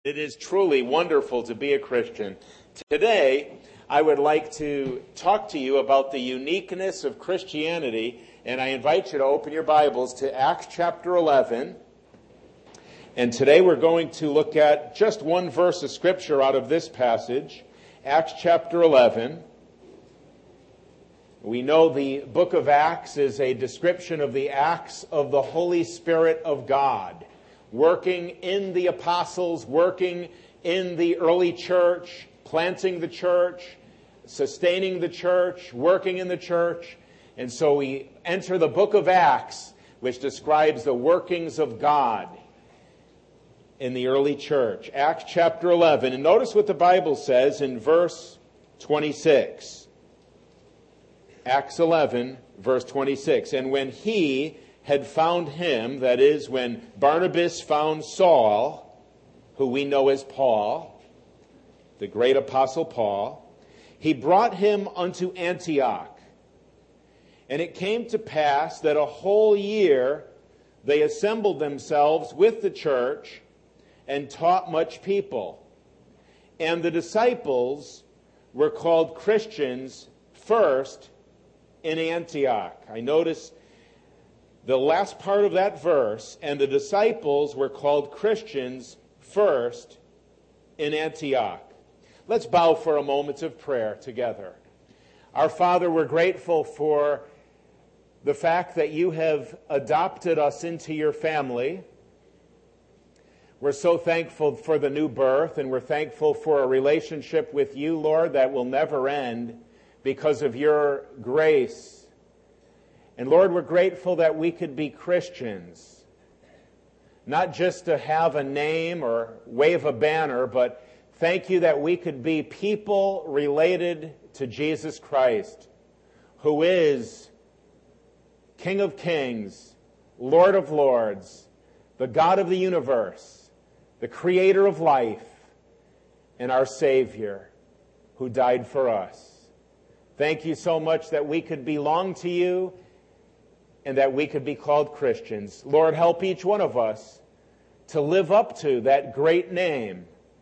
It is truly wonderful to be a Christian. Today, I would like to talk to you about the uniqueness of Christianity, and I invite you to open your Bibles to Acts chapter 11. And today we're going to look at just one verse of Scripture out of this passage, Acts chapter 11. We know the book of Acts is a description of the acts of the Holy Spirit of God, working in the apostles, working in the early church, planting the church, sustaining the church, working in the church. And so we enter the book of Acts, which describes the workings of God in the early church. Acts chapter 11. And notice what the Bible says in verse 26. Acts 11, verse 26. And when he had found him, that is, when Barnabas found Saul, who we know as Paul, the great apostle Paul, he brought him unto Antioch. And it came to pass that a whole year they assembled themselves with the church and taught much people. And the disciples were called Christians first in Antioch. I notice the last part of that verse, and the disciples were called Christians first in Antioch. Let's bow for a moment of prayer together. Our Father, we're grateful for the fact that you have adopted us into your family. We're so thankful for the new birth, and we're thankful for a relationship with you, Lord, that will never end because of your grace. And Lord, we're grateful that we could be Christians, not just to have a name or wave a banner, but thank you that we could be people related to Jesus Christ, who is King of Kings, Lord of Lords, the God of the universe, the creator of life, and our Savior who died for us. Thank you so much that we could belong to you and that we could be called Christians. Lord, help each one of us to live up to that great name.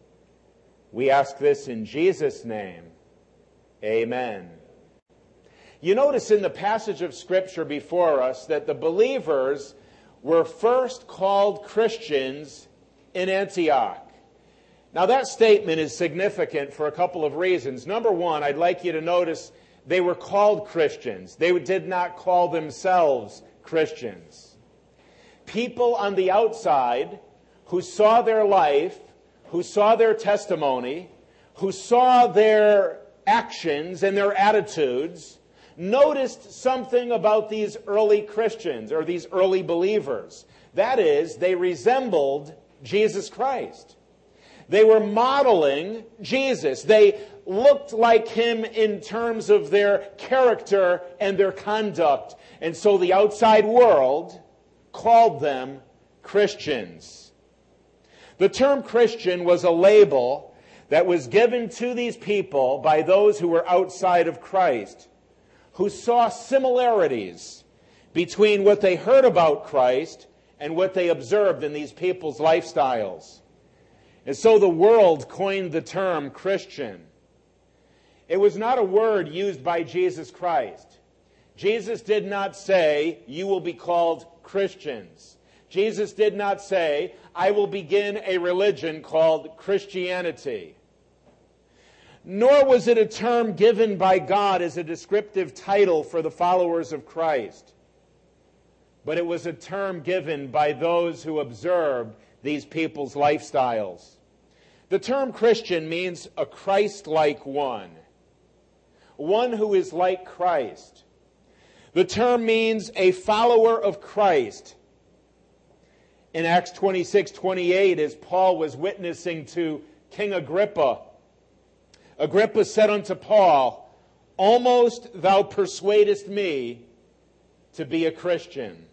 We ask this in Jesus' name. Amen. You notice in the passage of Scripture before us that the believers were first called Christians in Antioch. Now that statement is significant for a couple of reasons. Number one, I'd like you to notice they were called Christians. They did not call themselves Christians. People on the outside who saw their life, who saw their testimony, who saw their actions and their attitudes, noticed something about these early Christians or these early believers. That is, they resembled Jesus Christ. They were modeling Jesus. They looked like him in terms of their character and their conduct. And so the outside world called them Christians. The term Christian was a label that was given to these people by those who were outside of Christ, who saw similarities between what they heard about Christ and what they observed in these people's lifestyles. And so the world coined the term Christian. It was not a word used by Jesus Christ. Jesus did not say, you will be called Christians. Jesus did not say, I will begin a religion called Christianity. Nor was it a term given by God as a descriptive title for the followers of Christ. But it was a term given by those who observed these people's lifestyles. The term Christian means a Christ-like one who is like Christ. The term means a follower of Christ. In Acts 26:28, as Paul was witnessing to King Agrippa, Agrippa said unto Paul, almost thou persuadest me to be a Christian.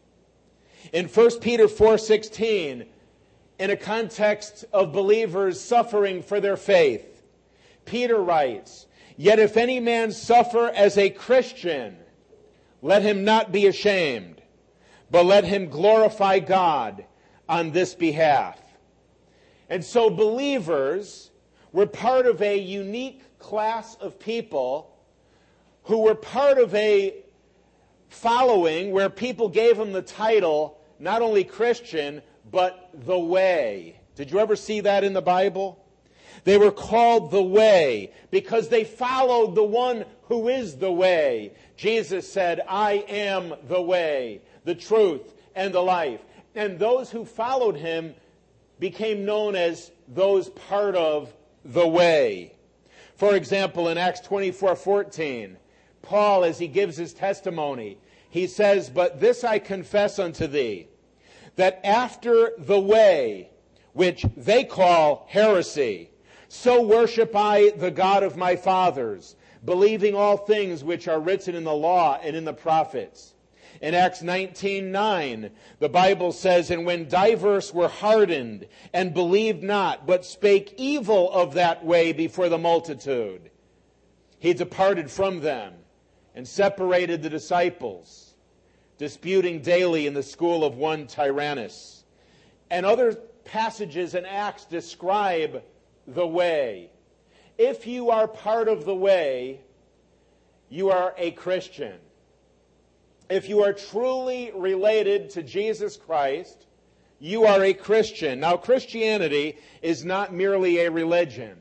In 1 Peter 4:16, in a context of believers suffering for their faith, Peter writes, yet if any man suffer as a Christian, let him not be ashamed, but let him glorify God on this behalf. And so believers were part of a unique class of people who were part of a following where people gave them the title, not only Christian, but the Way. Did you ever see that in the Bible? They were called the Way because they followed the one who is the Way. Jesus said, I am the way, the truth, and the life. And those who followed him became known as those part of the Way. For example, in Acts 24:14, Paul, as he gives his testimony, he says, But this I confess unto thee, that after the way, which they call heresy, so worship I the God of my fathers, believing all things which are written in the law and in the prophets. In Acts 19:9, the Bible says, And when divers were hardened and believed not, but spake evil of that way before the multitude, he departed from them and separated the disciples, disputing daily in the school of one Tyrannus. And other passages in Acts describe the Way. If you are part of the Way, you are a Christian. If you are truly related to Jesus Christ, you are a Christian. Now, Christianity is not merely a religion.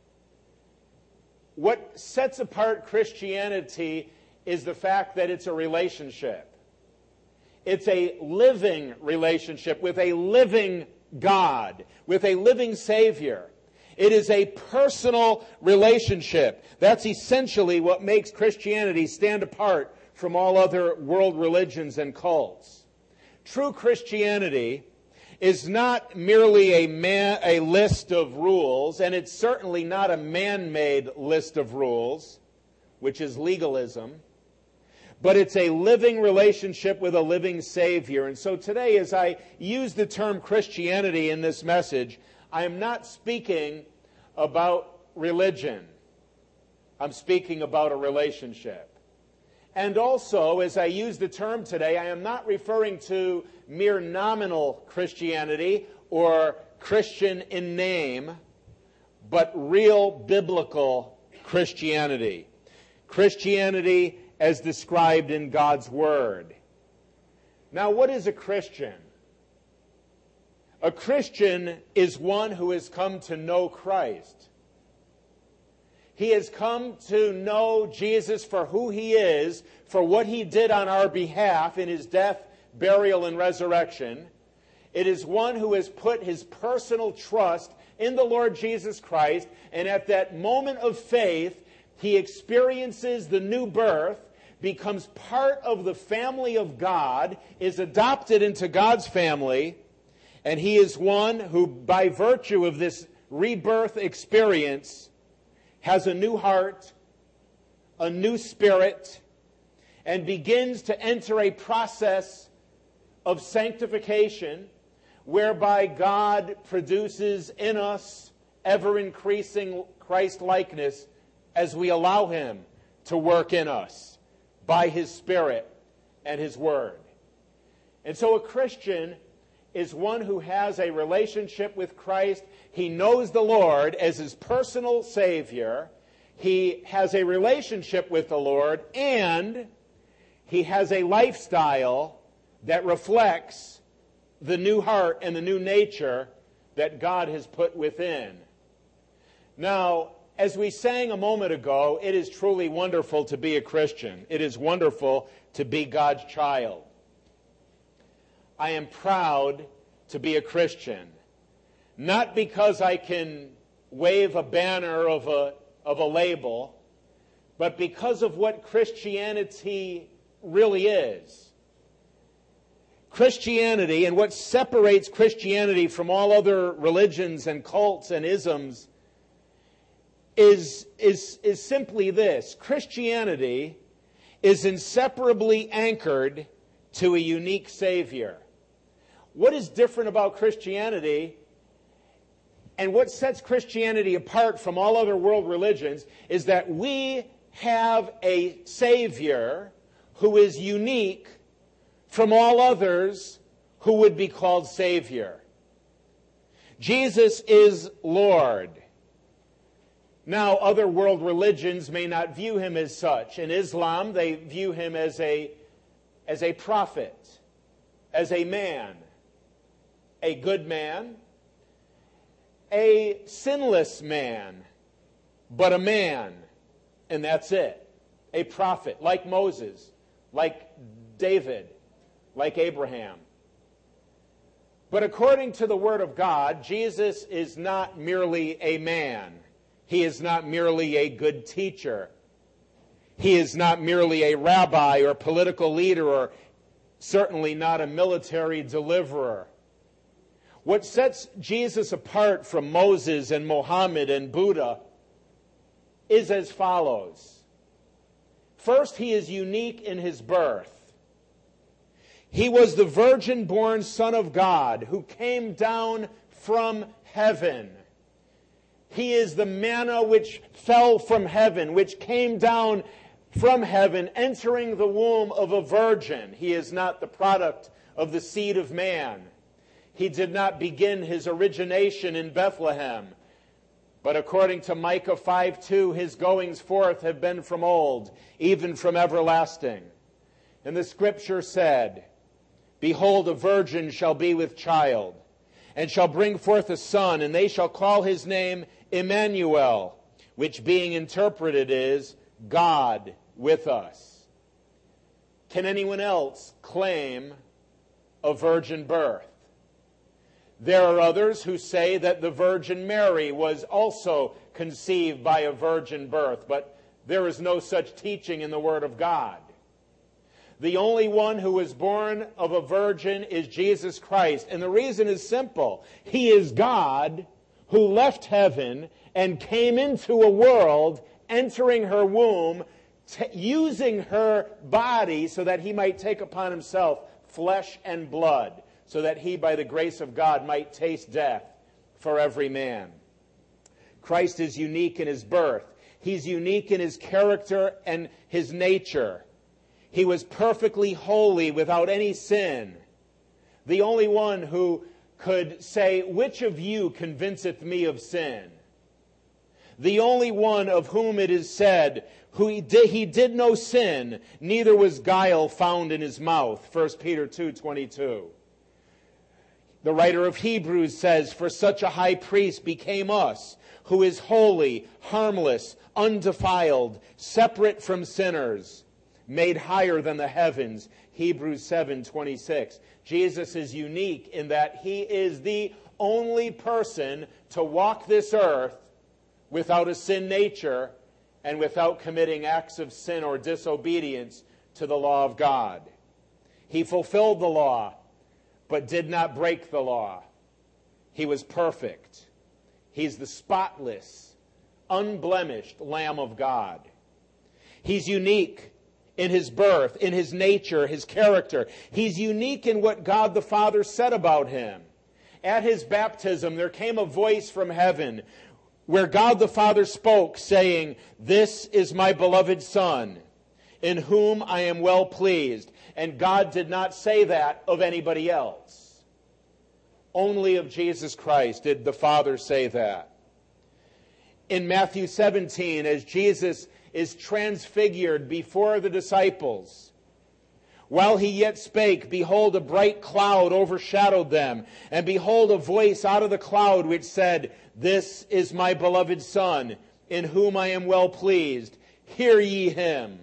What sets apart Christianity is the fact that it's a relationship. It's a living relationship with a living God, with a living Savior. It is a personal relationship. That's essentially what makes Christianity stand apart from all other world religions and cults. True Christianity is not merely a list of rules, and it's certainly not a man-made list of rules, which is legalism, but it's a living relationship with a living Savior. And so today, as I use the term Christianity in this message, I am not speaking about religion. I'm speaking about a relationship. And also, as I use the term today, I am not referring to mere nominal Christianity or Christian in name, but real biblical Christianity. Christianity as described in God's Word. Now, what is a Christian? A Christian is one who has come to know Christ. He has come to know Jesus for who He is, for what He did on our behalf in His death, burial, and resurrection. It is one who has put his personal trust in the Lord Jesus Christ, and at that moment of faith, he experiences the new birth, becomes part of the family of God, is adopted into God's family, and he is one who, by virtue of this rebirth experience, has a new heart, a new spirit, and begins to enter a process of sanctification whereby God produces in us ever-increasing Christ-likeness as we allow Him to work in us by His Spirit and His Word. And so a Christian is one who has a relationship with Christ. He knows the Lord as his personal Savior. He has a relationship with the Lord, and he has a lifestyle that reflects the new heart and the new nature that God has put within. Now, as we sang a moment ago, it is truly wonderful to be a Christian. It is wonderful to be God's child. I am proud to be a Christian, not because I can wave a banner of a label, but because of what Christianity really is. Christianity, and what separates Christianity from all other religions and cults and isms, is simply this. Christianity is inseparably anchored to a unique Savior. What is different about Christianity, and what sets Christianity apart from all other world religions, is that we have a Savior who is unique from all others who would be called Savior. Jesus is Lord. Now, other world religions may not view him as such. In Islam, they view him as a prophet, as a man, a good man, a sinless man, but a man, and that's it. A prophet, like Moses, like David, like Abraham. But according to the Word of God, Jesus is not merely a man. He is not merely a good teacher. He is not merely a rabbi or political leader, or certainly not a military deliverer. What sets Jesus apart from Moses and Muhammad and Buddha is as follows. First, he is unique in his birth. He was the virgin-born Son of God who came down from heaven. He is the manna which fell from heaven, which came down from heaven, entering the womb of a virgin. He is not the product of the seed of man. He did not begin his origination in Bethlehem. But according to Micah 5:2, his goings forth have been from old, even from everlasting. And the scripture said, Behold, a virgin shall be with child, and shall bring forth a son, and they shall call his name Emmanuel, which being interpreted is God with us. Can anyone else claim a virgin birth? There are others who say that the Virgin Mary was also conceived by a virgin birth, but there is no such teaching in the Word of God. The only one who was born of a virgin is Jesus Christ, and the reason is simple. He is God who left heaven and came into a world, entering her womb, using her body so that he might take upon himself flesh and blood, so that he, by the grace of God, might taste death for every man. Christ is unique in his birth. He's unique in his character and his nature. He was perfectly holy without any sin. The only one who could say, which of you convinceth me of sin? The only one of whom it is said, he did no sin, neither was guile found in his mouth. 1 Peter 2:22. The writer of Hebrews says, For such a high priest became us, who is holy, harmless, undefiled, separate from sinners, made higher than the heavens. Hebrews 7:26. Jesus is unique in that he is the only person to walk this earth without a sin nature and without committing acts of sin or disobedience to the law of God. He fulfilled the law, but did not break the law. He was perfect. He's the spotless, unblemished Lamb of God. He's unique in his birth, in his nature, his character. He's unique in what God the Father said about him. At his baptism, there came a voice from heaven where God the Father spoke, saying, This is my beloved Son, in whom I am well pleased. And God did not say that of anybody else. Only of Jesus Christ did the Father say that. In Matthew 17, as Jesus is transfigured before the disciples, while he yet spake, behold, a bright cloud overshadowed them, and behold, a voice out of the cloud which said, This is my beloved Son, in whom I am well pleased. Hear ye him.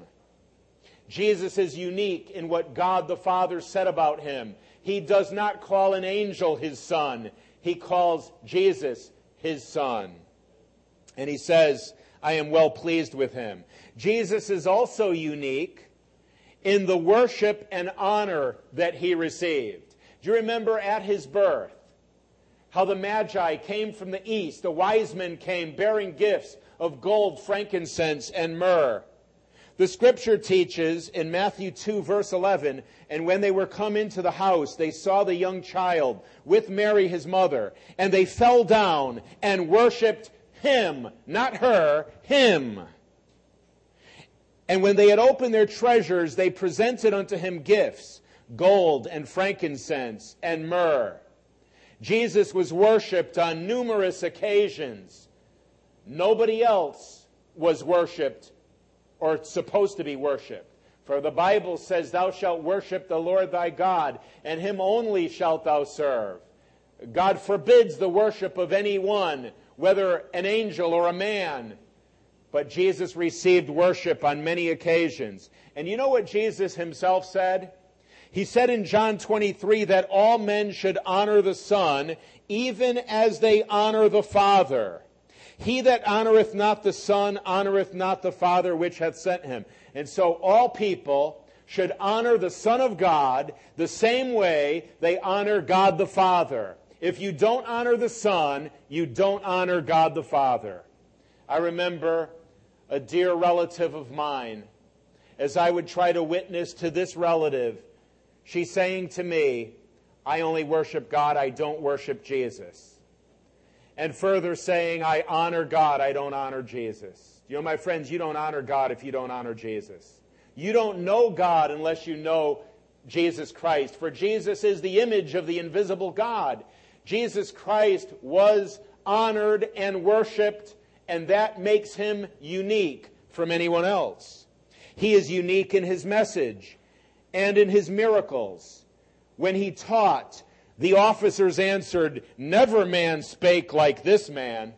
Jesus is unique in what God the Father said about him. He does not call an angel his son. He calls Jesus his son. And he says, I am well pleased with him. Jesus is also unique in the worship and honor that he received. Do you remember at his birth how the Magi came from the east? The wise men came bearing gifts of gold, frankincense, and myrrh. The scripture teaches in Matthew 2, verse 11, And when they were come into the house, they saw the young child with Mary his mother, and they fell down and worshipped him, not her, him. And when they had opened their treasures, they presented unto him gifts, gold and frankincense and myrrh. Jesus was worshipped on numerous occasions. Nobody else was worshipped or supposed to be worshipped. For the Bible says, thou shalt worship the Lord thy God, and him only shalt thou serve. God forbids the worship of anyone, whether an angel or a man. But Jesus received worship on many occasions. And you know what Jesus himself said? He said in John 23 that all men should honor the Son, even as they honor the Father. He that honoreth not the Son honoreth not the Father which hath sent him. And so all people should honor the Son of God the same way they honor God the Father. If you don't honor the Son, you don't honor God the Father. I remember a dear relative of mine, as I would try to witness to this relative, she's saying to me, I only worship God, I don't worship Jesus. And further saying, I honor God, I don't honor Jesus. You know, my friends, you don't honor God if you don't honor Jesus. You don't know God unless you know Jesus Christ. For Jesus is the image of the invisible God. Jesus Christ was honored and worshipped, and that makes him unique from anyone else. He is unique in his message and in his miracles. When he taught, the officers answered, never man spake like this man.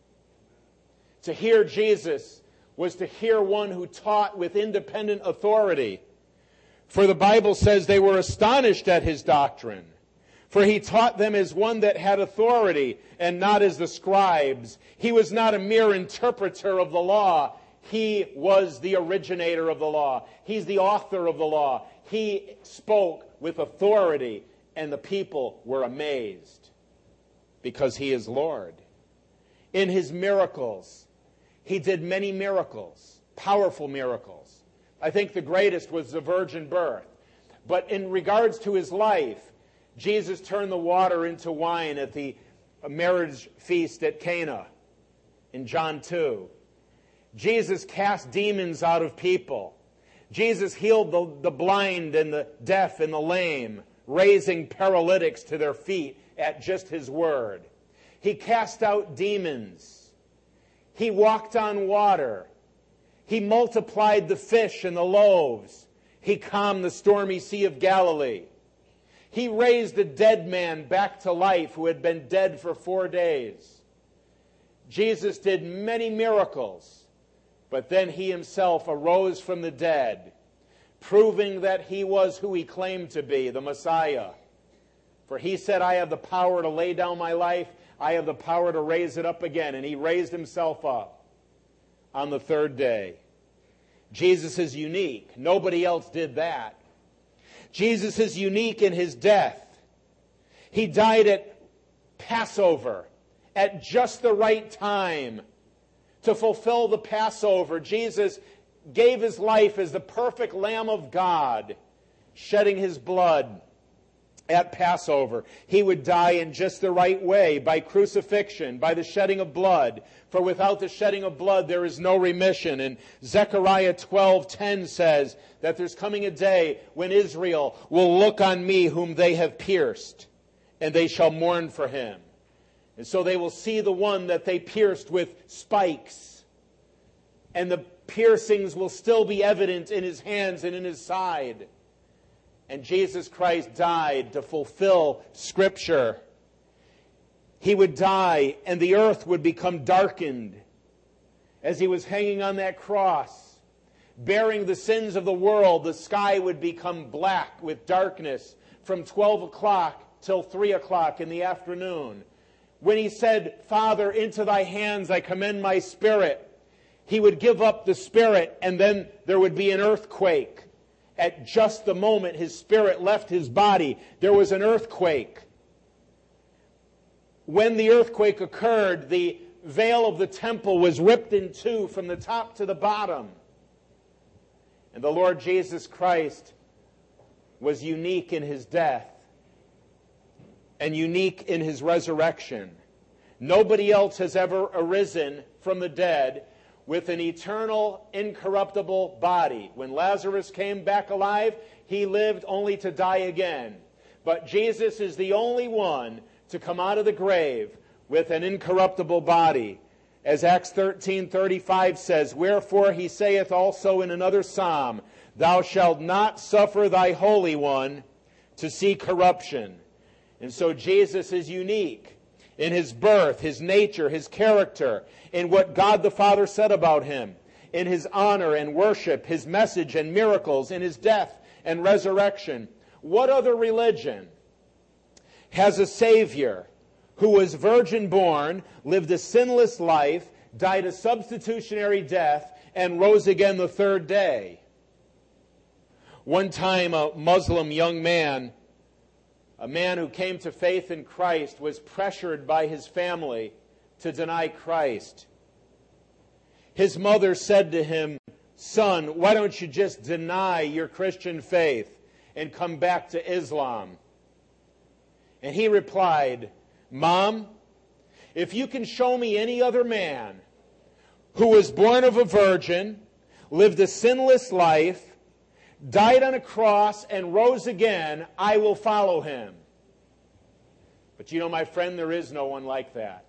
To hear Jesus was to hear one who taught with independent authority. For the Bible says they were astonished at his doctrine. For he taught them as one that had authority and not as the scribes. He was not a mere interpreter of the law. He was the originator of the law. He's the author of the law. He spoke with authority, and the people were amazed because he is Lord. In his miracles, he did many miracles, powerful miracles. I think the greatest was the virgin birth. But in regards to his life, Jesus turned the water into wine at the marriage feast at Cana in John 2. Jesus cast demons out of people. Jesus healed the blind and the deaf and the lame, raising paralytics to their feet at just his word. He cast out demons. He walked on water. He multiplied the fish and the loaves. He calmed the stormy Sea of Galilee. He raised a dead man back to life who had been dead for 4 days. Jesus did many miracles, but then he himself arose from the dead, proving that he was who he claimed to be, the Messiah. For he said, I have the power to lay down my life. I have the power to raise it up again. And he raised himself up on the third day. Jesus is unique. Nobody else did that. Jesus is unique in his death. He died at Passover at just the right time to fulfill the Passover. Jesus gave his life as the perfect Lamb of God, shedding his blood at Passover. He would die in just the right way, by crucifixion, by the shedding of blood. For without the shedding of blood, there is no remission. And Zechariah 12:10 says that there's coming a day when Israel will look on me whom they have pierced, and they shall mourn for him. And so they will see the one that they pierced with spikes, and the piercings will still be evident in his hands and in his side. And Jesus Christ died to fulfill Scripture. He would die and the earth would become darkened. As he was hanging on that cross, bearing the sins of the world, the sky would become black with darkness from 12 o'clock till 3 o'clock in the afternoon. When he said, Father, into thy hands I commend my spirit, he would give up the spirit, and then there would be an earthquake. At just the moment his spirit left his body, there was an earthquake. When the earthquake occurred, the veil of the temple was ripped in two from the top to the bottom. And the Lord Jesus Christ was unique in his death and unique in his resurrection. Nobody else has ever arisen from the dead with an eternal, incorruptible body. When Lazarus came back alive, he lived only to die again. But Jesus is the only one to come out of the grave with an incorruptible body. As Acts 13:35 says, wherefore he saith also in another psalm, thou shalt not suffer thy Holy One to see corruption. And so Jesus is unique in his birth, his nature, his character, in what God the Father said about him, in his honor and worship, his message and miracles, in his death and resurrection. What other religion has a Savior who was virgin born, lived a sinless life, died a substitutionary death, and rose again the third day? One time a Muslim young man, a man who came to faith in Christ, was pressured by his family to deny Christ. His mother said to him, son, why don't you just deny your Christian faith and come back to Islam? And he replied, Mom, if you can show me any other man who was born of a virgin, lived a sinless life, died on a cross, and rose again, I will follow him. But you know, my friend, there is no one like that.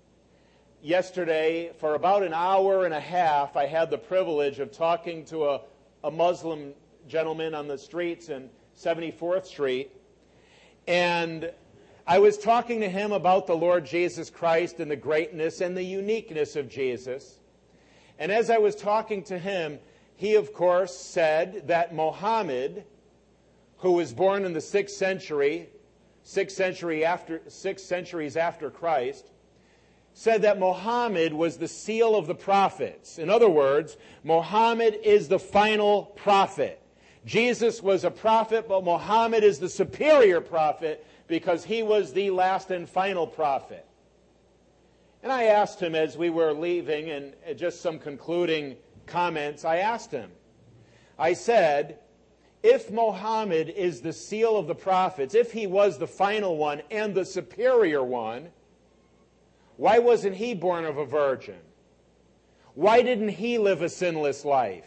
Yesterday, for about an hour and a half, I had the privilege of talking to a Muslim gentleman on the streets in 74th Street. And I was talking to him about the Lord Jesus Christ and the greatness and the uniqueness of Jesus. And as I was talking to him, he, of course, said that Muhammad, who was born in the 6th century, 6 centuries after Christ, said that Muhammad was the seal of the prophets. In other words, Muhammad is the final prophet. Jesus was a prophet, but Muhammad is the superior prophet because he was the last and final prophet. And I asked him as we were leaving, and just some concluding comments, I asked him, I said, if Muhammad is the seal of the prophets, if he was the final one and the superior one, why wasn't he born of a virgin? Why didn't he live a sinless life?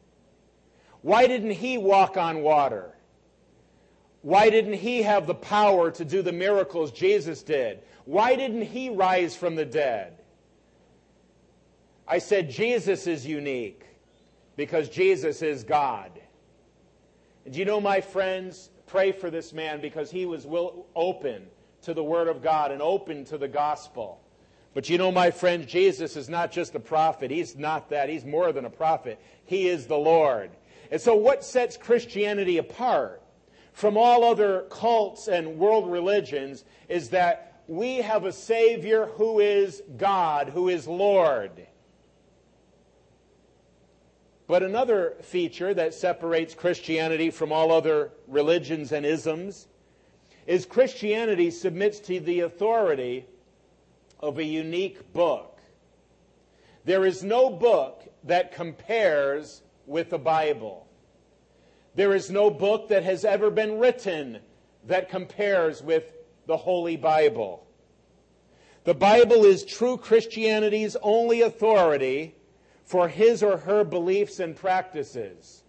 Why didn't he walk on water? Why didn't he have the power to do the miracles Jesus did? Why didn't he rise from the dead? I said, Jesus is unique because Jesus is God. And you know, my friends, pray for this man because he was open to the Word of God and open to the gospel. But you know, my friend, Jesus is not just a prophet. He's not that. He's more than a prophet. He is the Lord. And so what sets Christianity apart from all other cults and world religions is that we have a Savior who is God, who is Lord. But another feature that separates Christianity from all other religions and isms is Christianity submits to the authority of a unique book. There is no book that compares with the Bible. There is no book that has ever been written that compares with the Holy Bible. The Bible is true Christianity's only authority for his or her beliefs and practices.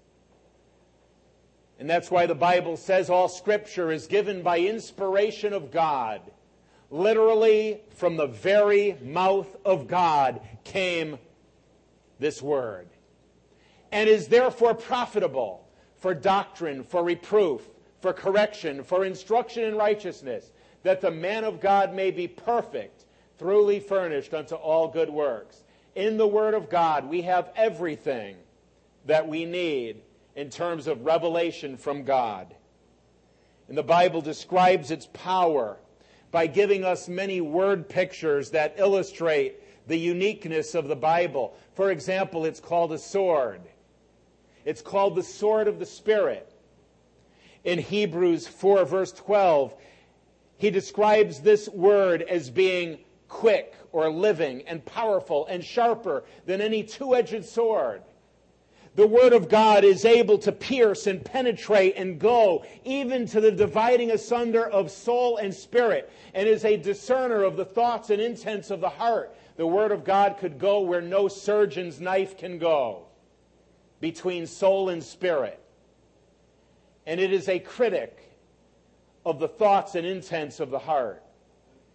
And that's why the Bible says all Scripture is given by inspiration of God. Literally, from the very mouth of God came this word, and is therefore profitable for doctrine, for reproof, for correction, for instruction in righteousness, that the man of God may be perfect, thoroughly furnished unto all good works. In the Word of God, we have everything that we need in terms of revelation from God. And the Bible describes its power by giving us many word pictures that illustrate the uniqueness of the Bible. For example, it's called a sword. It's called the sword of the Spirit. In Hebrews 4, verse 12, he describes this word as being quick or living and powerful and sharper than any two-edged sword. The Word of God is able to pierce and penetrate and go even to the dividing asunder of soul and spirit, and is a discerner of the thoughts and intents of the heart. The Word of God could go where no surgeon's knife can go, between soul and spirit. And it is a critic of the thoughts and intents of the heart.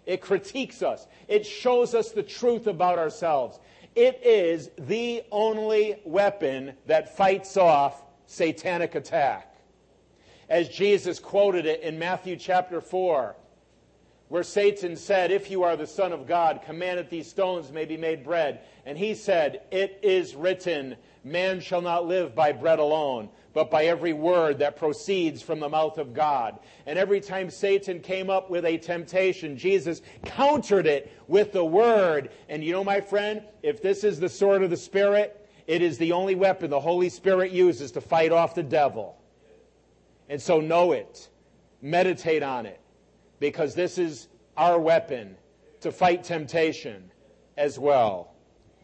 It critiques us. It shows us the truth about ourselves. It is the only weapon that fights off satanic attack. As Jesus quoted it in Matthew chapter 4, where Satan said, "If you are the Son of God, command that these stones may be made bread." And he said, "It is written, man shall not live by bread alone, but by every word that proceeds from the mouth of God." And every time Satan came up with a temptation, Jesus countered it with the word. And you know, my friend, if this is the sword of the Spirit, it is the only weapon the Holy Spirit uses to fight off the devil. And so know it. Meditate on it. Because this is our weapon to fight temptation as well.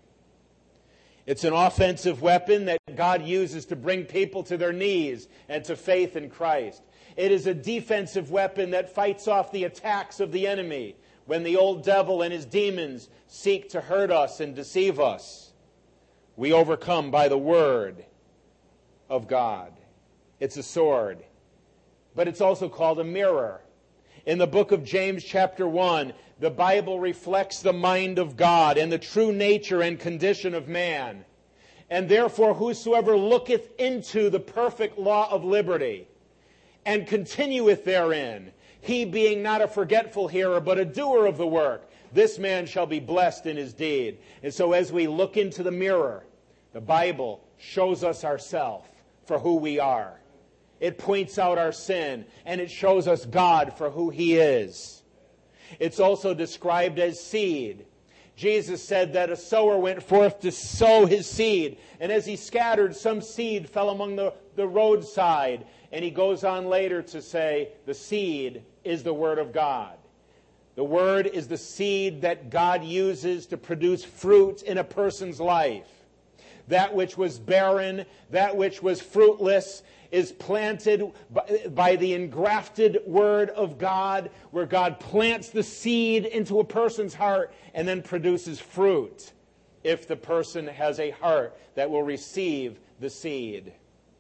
It's an offensive weapon that God uses to bring people to their knees and to faith in Christ. It is a defensive weapon that fights off the attacks of the enemy when the old devil and his demons seek to hurt us and deceive us. We overcome by the word of God. It's a sword. But it's also called a mirror. In the book of James chapter 1, the Bible reflects the mind of God and the true nature and condition of man. And therefore, whosoever looketh into the perfect law of liberty and continueth therein, he being not a forgetful hearer, but a doer of the work, this man shall be blessed in his deed. And so as we look into the mirror, the Bible shows us ourselves for who we are. It points out our sin, and it shows us God for who He is. It's also described as seed. Jesus said that a sower went forth to sow his seed, and as he scattered, some seed fell among the roadside. And he goes on later to say, the seed is the Word of God. The Word is the seed that God uses to produce fruit in a person's life. That which was barren, that which was fruitless, is planted by the engrafted Word of God, where God plants the seed into a person's heart and then produces fruit if the person has a heart that will receive the seed.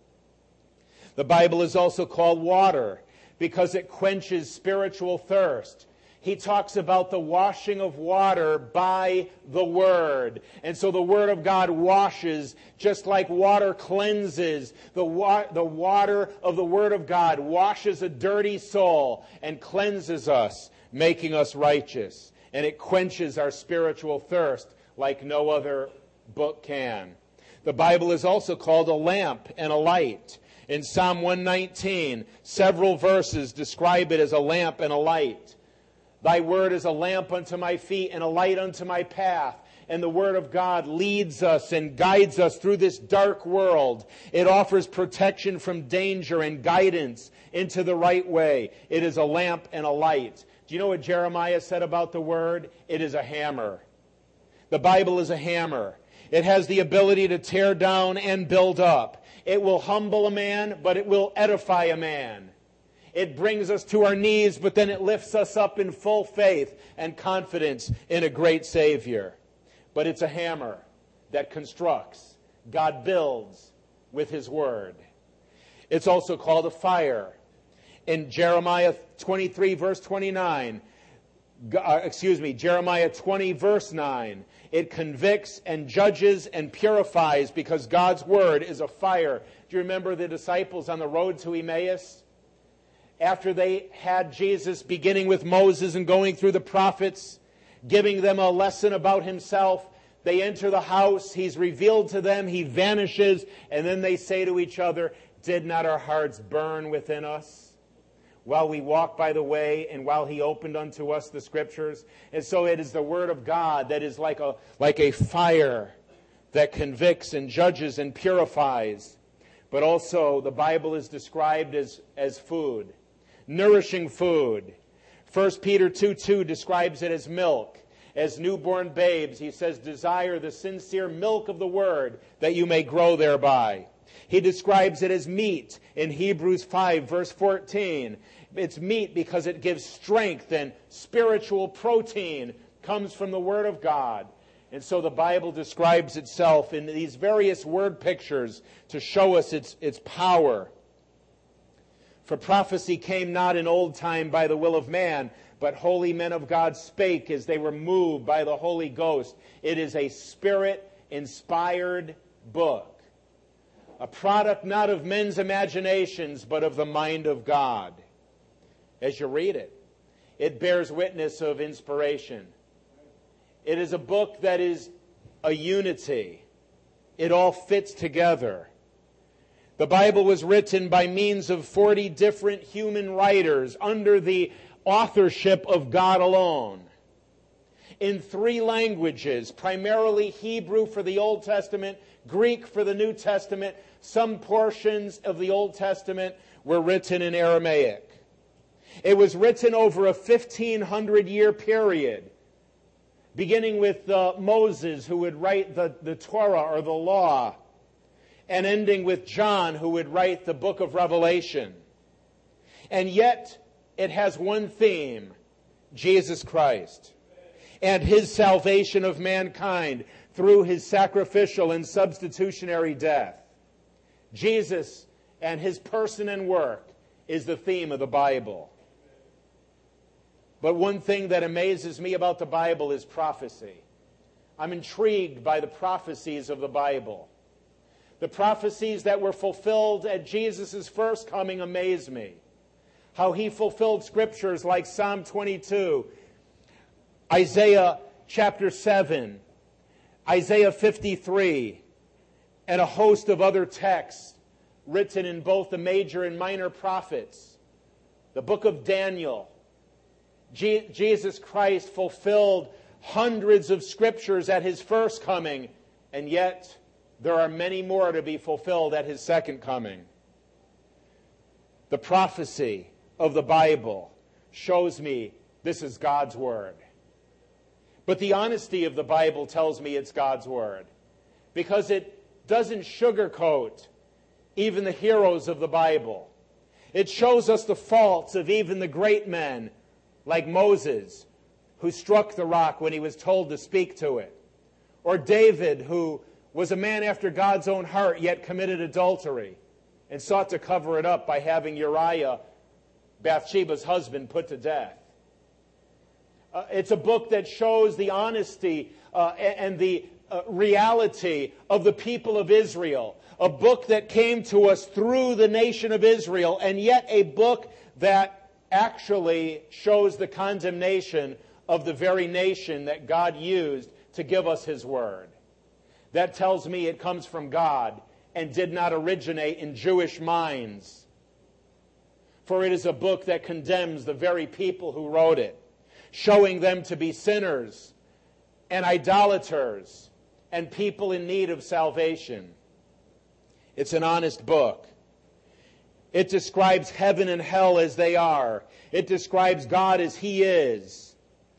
The Bible is also called water because it quenches spiritual thirst. He talks about the washing of water by the Word. And so the Word of God washes just like water cleanses. The water of the Word of God washes a dirty soul and cleanses us, making us righteous. And it quenches our spiritual thirst like no other book can. The Bible is also called a lamp and a light. In Psalm 119, several verses describe it as a lamp and a light. Thy word is a lamp unto my feet and a light unto my path. And the Word of God leads us and guides us through this dark world. It offers protection from danger and guidance into the right way. It is a lamp and a light. Do you know what Jeremiah said about the Word? It is a hammer. The Bible is a hammer. It has the ability to tear down and build up. It will humble a man, but it will edify a man. It brings us to our knees, but then it lifts us up in full faith and confidence in a great Savior. But it's a hammer that constructs. God builds with His Word. It's also called a fire. In Jeremiah 23, verse 29, Jeremiah 20, verse 9, it convicts and judges and purifies because God's Word is a fire. Do you remember the disciples on the road to Emmaus? After they had Jesus beginning with Moses and going through the prophets, giving them a lesson about Himself, they enter the house, He's revealed to them, He vanishes, and then they say to each other, "Did not our hearts burn within us while we walked by the way and while He opened unto us the Scriptures?" And so it is the Word of God that is like a fire that convicts and judges and purifies. But also the Bible is described as food. Nourishing food. 1 Peter 2:2 describes it as milk. As newborn babes, he says, desire the sincere milk of the Word that you may grow thereby. He describes it as meat in Hebrews 5, verse 14. It's meat because it gives strength, and spiritual protein comes from the Word of God. And so the Bible describes itself in these various word pictures to show us its power. For prophecy came not in old time by the will of man, but holy men of God spake as they were moved by the Holy Ghost. It is a Spirit-inspired book, a product not of men's imaginations, but of the mind of God. As you read it, it bears witness of inspiration. It is a book that is a unity. It all fits together. The Bible was written by means of 40 different human writers under the authorship of God alone, in 3 languages, primarily Hebrew for the Old Testament, Greek for the New Testament. Some portions of the Old Testament were written in Aramaic. It was written over a 1,500-year period, beginning with Moses, who would write the Torah or the law, and ending with John, who would write the book of Revelation. And yet, it has one theme: Jesus Christ and His salvation of mankind through His sacrificial and substitutionary death. Jesus and His person and work is the theme of the Bible. But one thing that amazes me about the Bible is prophecy. I'm intrigued by the prophecies of the Bible. The prophecies that were fulfilled at Jesus' first coming amaze me. How He fulfilled scriptures like Psalm 22, Isaiah chapter 7, Isaiah 53, and a host of other texts written in both the major and minor prophets. The book of Daniel. Jesus Christ fulfilled hundreds of scriptures at His first coming, and yet there are many more to be fulfilled at His second coming. The prophecy of the Bible shows me this is God's Word. But the honesty of the Bible tells me it's God's Word, because it doesn't sugarcoat even the heroes of the Bible. It shows us the faults of even the great men, like Moses, who struck the rock when he was told to speak to it, or David, who was a man after God's own heart, yet committed adultery and sought to cover it up by having Uriah, Bathsheba's husband, put to death. It's a book that shows the honesty and the reality of the people of Israel. A book that came to us through the nation of Israel, and yet a book that actually shows the condemnation of the very nation that God used to give us His Word. That tells me it comes from God and did not originate in Jewish minds. For it is a book that condemns the very people who wrote it, showing them to be sinners and idolaters and people in need of salvation. It's an honest book. It describes heaven and hell as they are. It describes God as He is.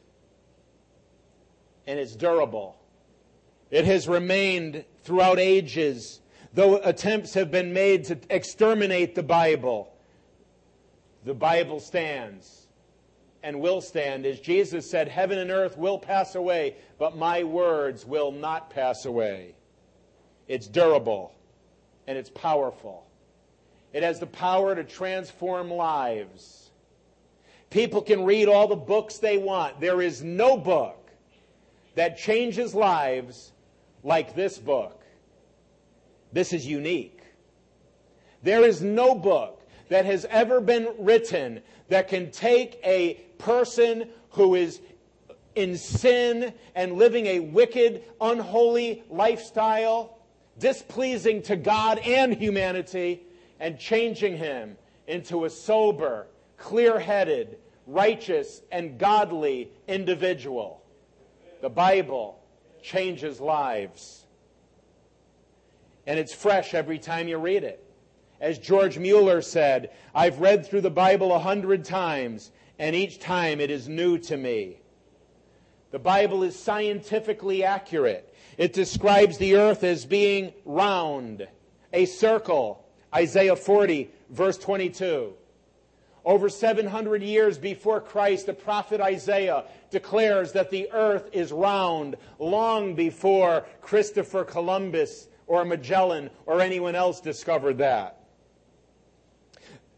And it's durable. It has remained throughout ages, though attempts have been made to exterminate the Bible. The Bible stands and will stand. As Jesus said, heaven and earth will pass away, but my words will not pass away. It's durable and it's powerful. It has the power to transform lives. People can read all the books they want. There is no book that changes lives like this book. This is unique. There is no book that has ever been written that can take a person who is in sin and living a wicked, unholy lifestyle, displeasing to God and humanity, and changing him into a sober, clear-headed, righteous, and godly individual. The Bible changes lives. And it's fresh every time you read it. As George Mueller said, I've read through the Bible 100 times, and each time it is new to me. The Bible is scientifically accurate. It describes the earth as being round, a circle. Isaiah 40, verse 22. Over 700 years before Christ, the prophet Isaiah declares that the earth is round, long before Christopher Columbus or Magellan or anyone else discovered that.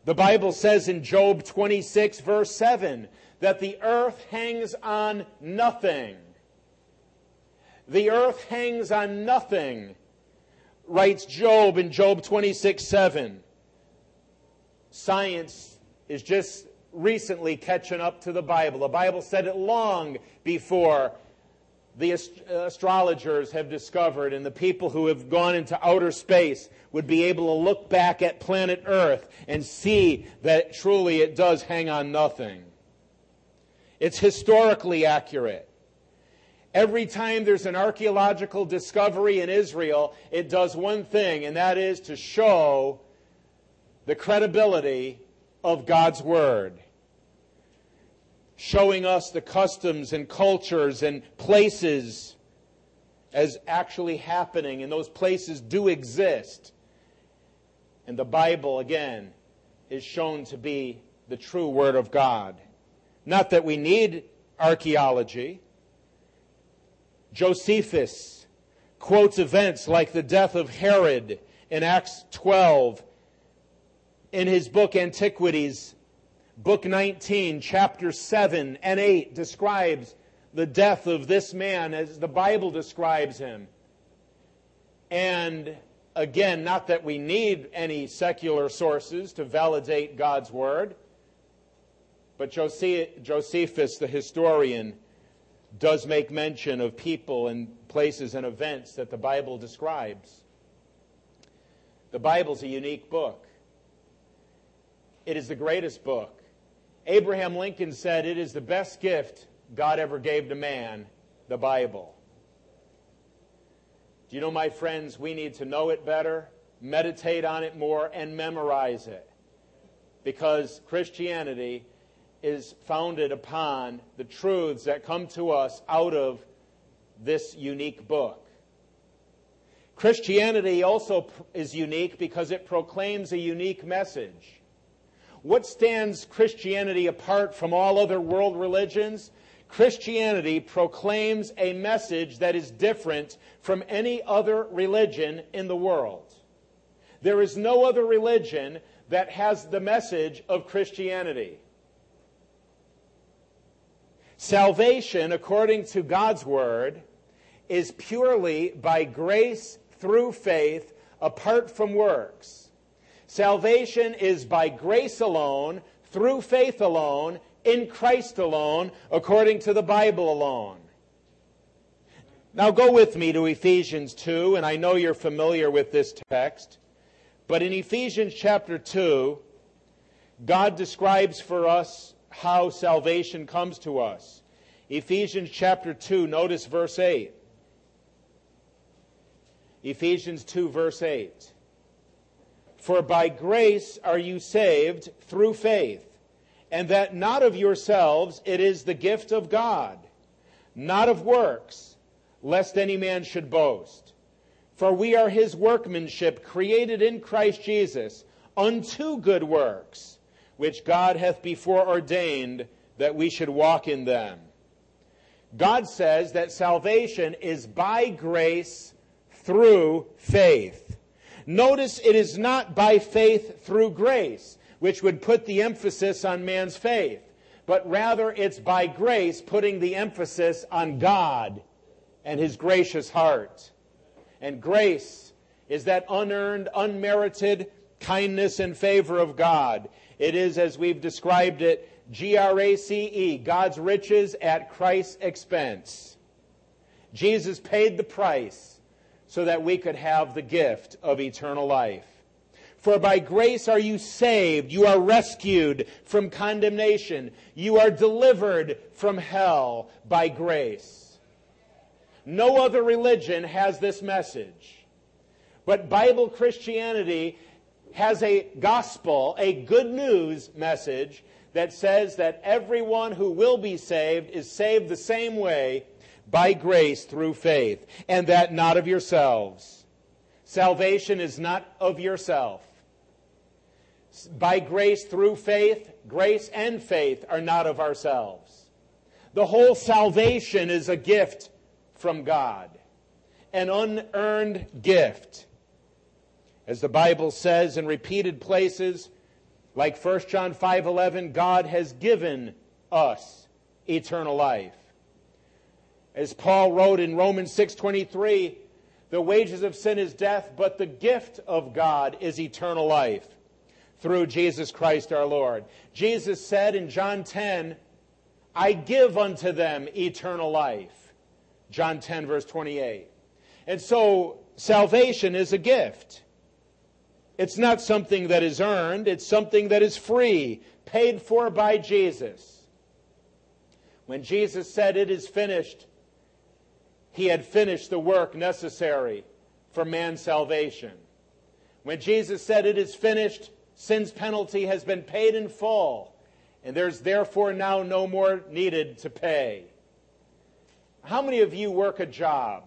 The Bible says in Job 26, verse 7, that the earth hangs on nothing. The earth hangs on nothing, writes Job in Job 26, 7. Science is just recently catching up to the Bible. The Bible said it long before the astrologers have discovered, and the people who have gone into outer space would be able to look back at planet Earth and see that truly it does hang on nothing. It's historically accurate. Every time there's an archaeological discovery in Israel, it does one thing, and that is to show the credibility of God's Word. Showing us the customs and cultures and places as actually happening, and those places do exist. And the Bible, again, is shown to be the true Word of God. Not that we need archaeology. Josephus quotes events like the death of Herod in Acts 12 in his book Antiquities. Book 19, chapter 7 and 8 describes the death of this man as the Bible describes him. And again, not that we need any secular sources to validate God's Word, but Josephus, the historian, does make mention of people and places and events that the Bible describes. The Bible's a unique book. It is the greatest book. Abraham Lincoln said it is the best gift God ever gave to man, the Bible. Do you know, my friends, we need to know it better, meditate on it more, and memorize it. Because Christianity is founded upon the truths that come to us out of this unique book. Christianity also is unique because it proclaims a unique message. What stands Christianity apart from all other world religions? Christianity proclaims a message that is different from any other religion in the world. There is no other religion that has the message of Christianity. Salvation, according to God's Word, is purely by grace through faith, apart from works. Salvation is by grace alone, through faith alone, in Christ alone, according to the Bible alone. Now go with me to Ephesians 2, and I know you're familiar with this text. But in Ephesians chapter 2, God describes for us how salvation comes to us. Ephesians chapter 2, notice verse 8. Ephesians 2, verse 8. For by grace are you saved through faith, and that not of yourselves, it is the gift of God, not of works, lest any man should boast. For we are his workmanship, created in Christ Jesus, unto good works, which God hath before ordained that we should walk in them. God says that salvation is by grace through faith. Notice it is not by faith through grace, which would put the emphasis on man's faith, but rather it's by grace, putting the emphasis on God and his gracious heart. And grace is that unearned, unmerited kindness and favor of God. It is, as we've described it, G-R-A-C-E, God's riches at Christ's expense. Jesus paid the price so that we could have the gift of eternal life. For by grace are you saved. You are rescued from condemnation. You are delivered from hell by grace. No other religion has this message. But Bible Christianity has a gospel, a good news message that says that everyone who will be saved is saved the same way, by grace through faith, and that not of yourselves. Salvation is not of yourself. By grace through faith, grace and faith are not of ourselves. The whole salvation is a gift from God, an unearned gift. As the Bible says in repeated places, Like 1 John 5:11, God has given us eternal life. As Paul wrote in Romans 6:23, the wages of sin is death, but the gift of God is eternal life through Jesus Christ our Lord. Jesus said in John 10, I give unto them eternal life. John 10, verse 28. And so salvation is a gift. It's not something that is earned. It's something that is free, paid for by Jesus. When Jesus said, it is finished, he had finished the work necessary for man's salvation. When Jesus said, it is finished, sin's penalty has been paid in full, and there's therefore now no more needed to pay. How many of you work a job?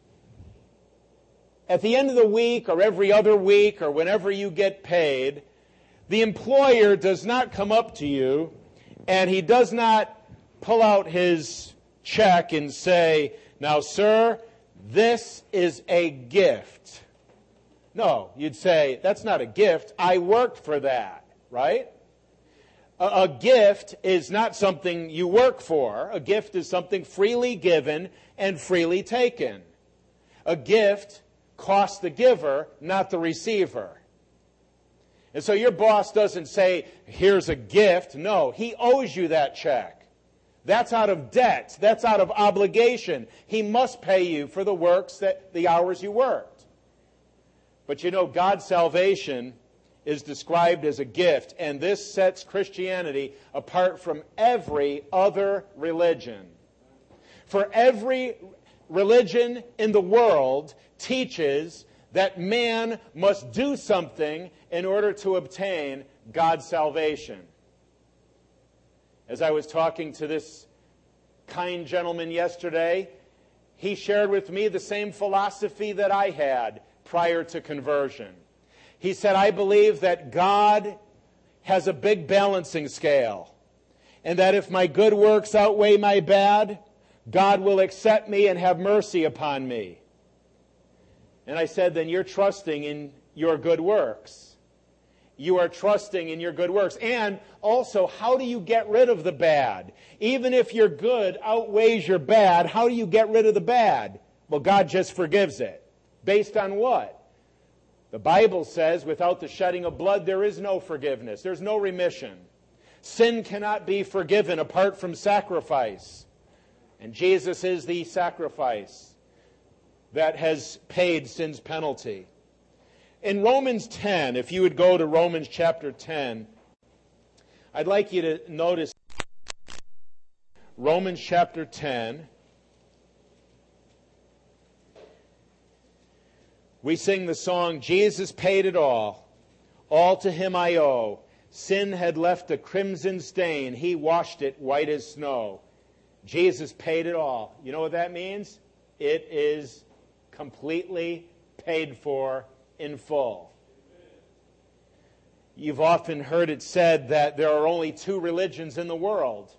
At the end of the week or every other week or whenever you get paid, the employer does not come up to you and he does not pull out his check and say, now, sir, this is a gift. No, you'd say, that's not a gift. I worked for that, right? A gift is not something you work for. A gift is something freely given and freely taken. A gift costs the giver, not the receiver. And so your boss doesn't say, here's a gift. No, he owes you that check. That's out of debt. That's out of obligation. He must pay you for the hours you worked. But you know, God's salvation is described as a gift, and this sets Christianity apart from every other religion. For every religion in the world teaches that man must do something in order to obtain God's salvation. As I was talking to this kind gentleman yesterday, he shared with me the same philosophy that I had prior to conversion. He said, I believe that God has a big balancing scale, and that if my good works outweigh my bad, God will accept me and have mercy upon me. And I said, then you're trusting in your good works. You are trusting in your good works. And also, how do you get rid of the bad? Even if your good outweighs your bad, how do you get rid of the bad? Well, God just forgives it. Based on what? The Bible says, without the shedding of blood, there is no forgiveness. There's no remission. Sin cannot be forgiven apart from sacrifice. And Jesus is the sacrifice that has paid sin's penalty. In Romans 10, if you would go to Romans chapter 10, I'd like you to notice Romans chapter 10. We sing the song, Jesus paid it all to him I owe. Sin had left a crimson stain, he washed it white as snow. Jesus paid it all. You know what that means? It is completely paid for in full. You've often heard it said that there are only two religions in the world.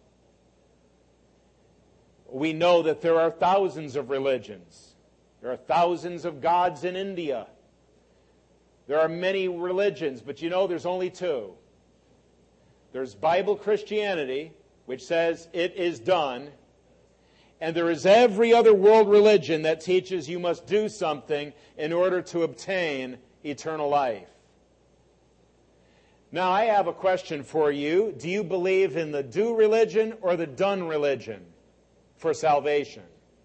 We know that there are thousands of religions. There are thousands of gods in India. There are many religions, but you know there's only two. There's Bible Christianity, which says it is done, and there is every other world religion that teaches you must do something in order to obtain eternal life. Now, I have a question for you. Do you believe in the do religion or the done religion for salvation?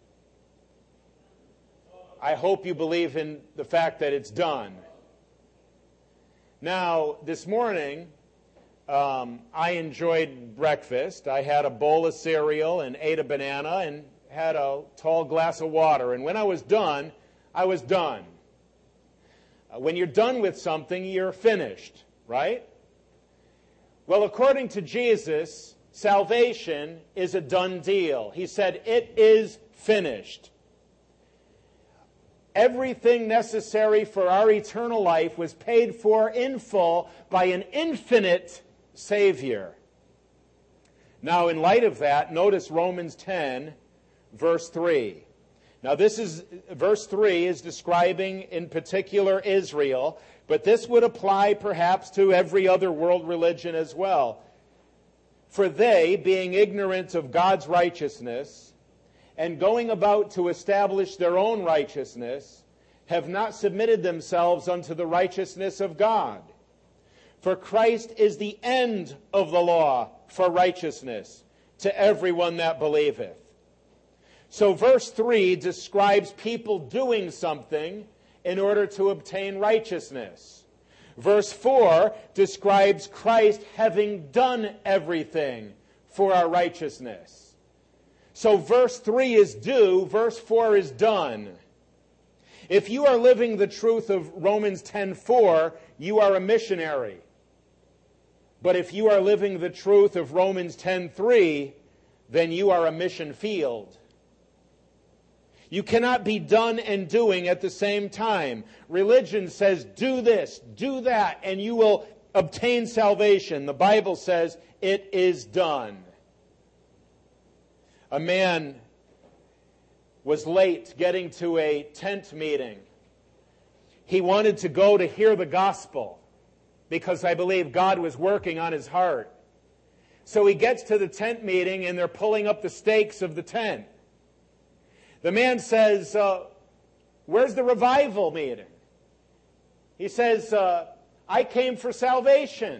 I hope you believe in the fact that it's done. Now, this morning, I enjoyed breakfast. I had a bowl of cereal and ate a banana and had a tall glass of water. And when I was done, I was done. When you're done with something, you're finished, right? Well, according to Jesus, salvation is a done deal. He said, it is finished. Everything necessary for our eternal life was paid for in full by an infinite Savior. Now, in light of that, notice Romans 10, verse 3. Now verse 3 is describing in particular Israel, but this would apply perhaps to every other world religion as well. For they, being ignorant of God's righteousness, and going about to establish their own righteousness, have not submitted themselves unto the righteousness of God. For Christ is the end of the law for righteousness to everyone that believeth. So verse 3 describes people doing something in order to obtain righteousness. Verse 4 describes Christ having done everything for our righteousness. So verse 3 is do, verse 4 is done. If you are living the truth of Romans 10:4, you are a missionary. But if you are living the truth of Romans 10:3, then you are a mission field. You cannot be done and doing at the same time. Religion says, do this, do that, and you will obtain salvation. The Bible says, it is done. A man was late getting to a tent meeting. He wanted to go to hear the gospel because I believe God was working on his heart. So he gets to the tent meeting and they're pulling up the stakes of the tent. The man says, where's the revival meeting? He says, I came for salvation.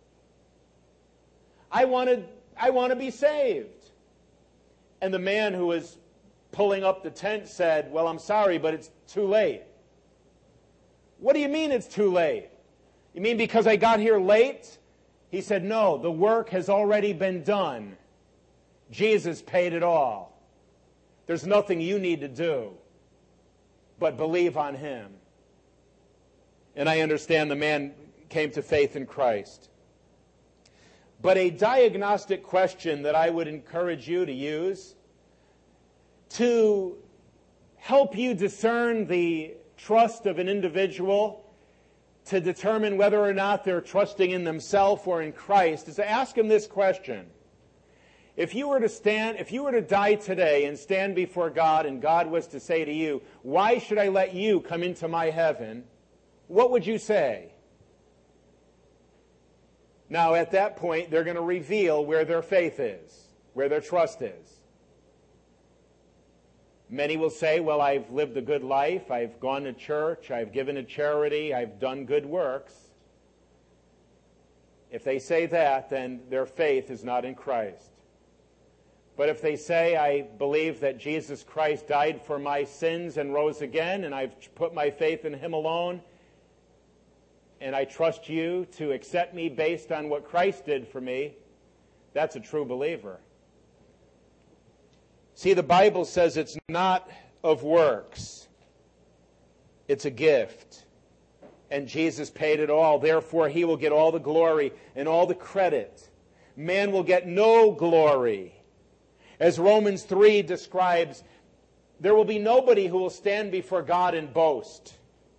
I want to be saved. And the man who was pulling up the tent said, well, I'm sorry, but it's too late. What do you mean it's too late? You mean because I got here late? He said, no, the work has already been done. Jesus paid it all. There's nothing you need to do but believe on him. And I understand the man came to faith in Christ. But a diagnostic question that I would encourage you to use to help you discern the trust of an individual, to determine whether or not they're trusting in themselves or in Christ, is to ask him this question. If you were to die today and stand before God and God was to say to you, why should I let you come into my heaven? What would you say? Now at that point, they're going to reveal where their faith is, where their trust is. Many will say, well, I've lived a good life, I've gone to church, I've given to charity, I've done good works. If they say that, then their faith is not in Christ. But if they say, I believe that Jesus Christ died for my sins and rose again, and I've put my faith in him alone, and I trust you to accept me based on what Christ did for me, that's a true believer. See, the Bible says it's not of works. It's a gift. And Jesus paid it all. Therefore, he will get all the glory and all the credit. Man will get no glory. As Romans 3 describes, there will be nobody who will stand before God and boast.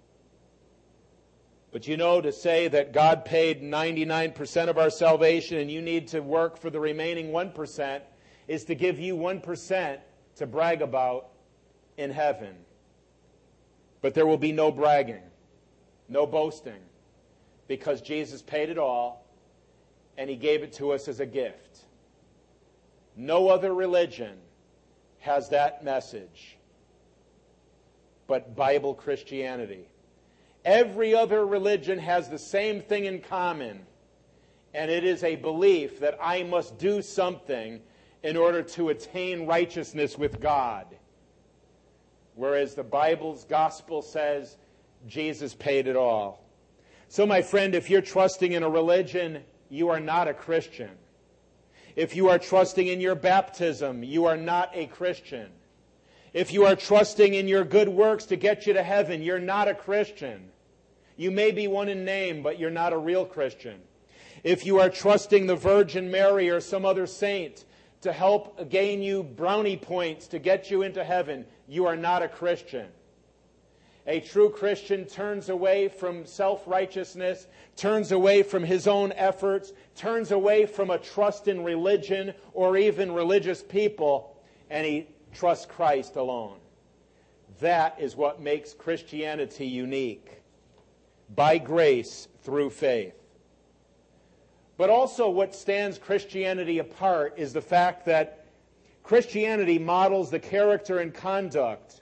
But you know, to say that God paid 99% of our salvation and you need to work for the remaining 1% is to give you 1% to brag about in heaven. But there will be no bragging, no boasting, because Jesus paid it all and he gave it to us as a gift. No other religion has that message but Bible Christianity. Every other religion has the same thing in common, and it is a belief that I must do something in order to attain righteousness with God. Whereas the Bible's gospel says Jesus paid it all. So my friend, if you're trusting in a religion, you are not a Christian. If you are trusting in your baptism, you are not a Christian. If you are trusting in your good works to get you to heaven, you're not a Christian. You may be one in name, but you're not a real Christian. If you are trusting the Virgin Mary or some other saint to help gain you brownie points to get you into heaven, you are not a Christian. A true Christian turns away from self-righteousness, turns away from his own efforts, turns away from a trust in religion or even religious people, and he trusts Christ alone. That is what makes Christianity unique. By grace through faith. But also what stands Christianity apart is the fact that Christianity models the character and conduct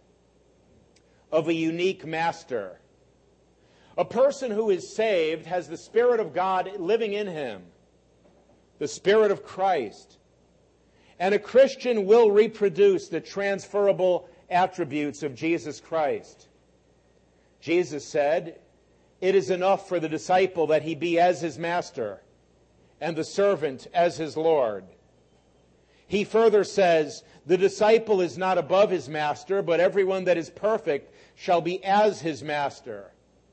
of a unique master. A person who is saved has the Spirit of God living in him, the Spirit of Christ. And a Christian will reproduce the transferable attributes of Jesus Christ. Jesus said, "It is enough for the disciple that he be as his master, and the servant as his Lord." He further says, "The disciple is not above his master, but everyone that is perfect shall be as his master."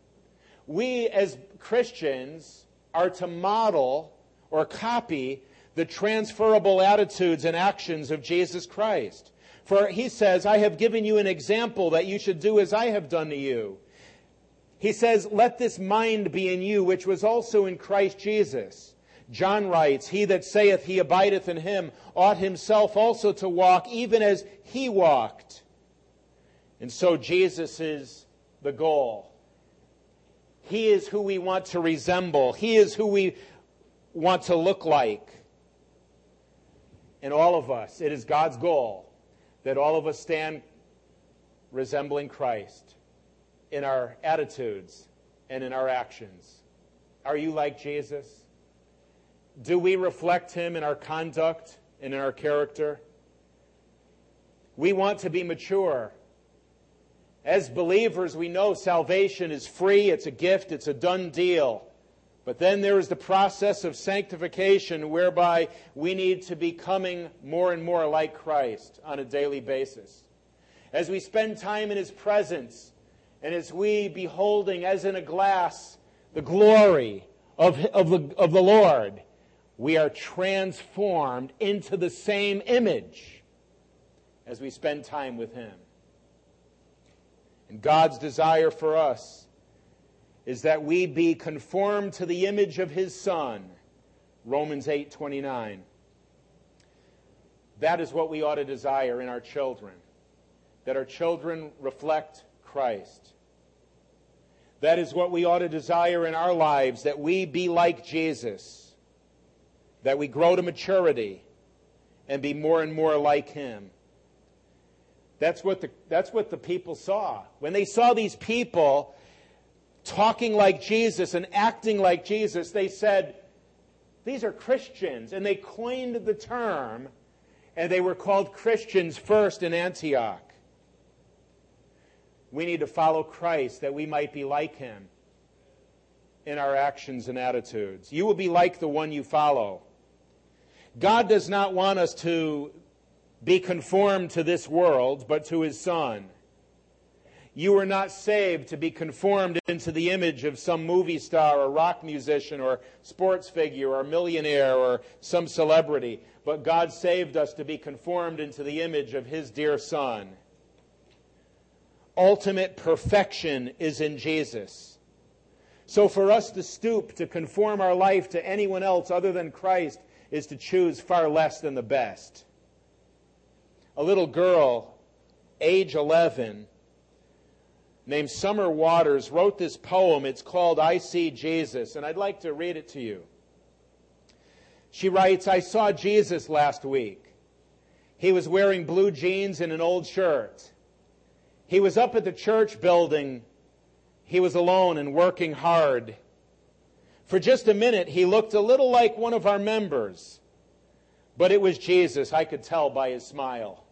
We as Christians are to model or copy the transferable attitudes and actions of Jesus Christ. For he says, "I have given you an example that you should do as I have done to you." He says, "Let this mind be in you, which was also in Christ Jesus." John writes, "He that saith he abideth in him ought himself also to walk even as he walked." And so Jesus is the goal. He is who we want to resemble. He is who we want to look like. And all of us, it is God's goal that all of us stand resembling Christ in our attitudes and in our actions. Are you like Jesus? Do we reflect him in our conduct and in our character? We want to be mature. As believers, we know salvation is free, it's a gift, it's a done deal. But then there is the process of sanctification whereby we need to be becoming more and more like Christ on a daily basis. As we spend time in his presence, and as we beholding as in a glass the glory of the Lord, we are transformed into the same image as we spend time with him. And God's desire for us is that we be conformed to the image of his Son, Romans 8:29. That is what we ought to desire in our children, that our children reflect Christ. That is what we ought to desire in our lives, that we be like Jesus, that we grow to maturity and be more and more like him. That's what the people saw. When they saw these people talking like Jesus and acting like Jesus, they said, "These are Christians." And they coined the term, and they were called Christians first in Antioch. We need to follow Christ that we might be like him in our actions and attitudes. You will be like the one you follow. God does not want us to be conformed to this world, but to his Son. You were not saved to be conformed into the image of some movie star or rock musician or sports figure or millionaire or some celebrity, but God saved us to be conformed into the image of his dear Son. Ultimate perfection is in Jesus. So for us to stoop to conform our life to anyone else other than Christ is to choose far less than the best. A little girl, age 11, named Summer Waters, wrote this poem. It's called "I See Jesus," and I'd like to read it to you. She writes, "I saw Jesus last week. He was wearing blue jeans and an old shirt. He was up at the church building. He was alone and working hard. For just a minute, he looked a little like one of our members. But it was Jesus, I could tell by his smile.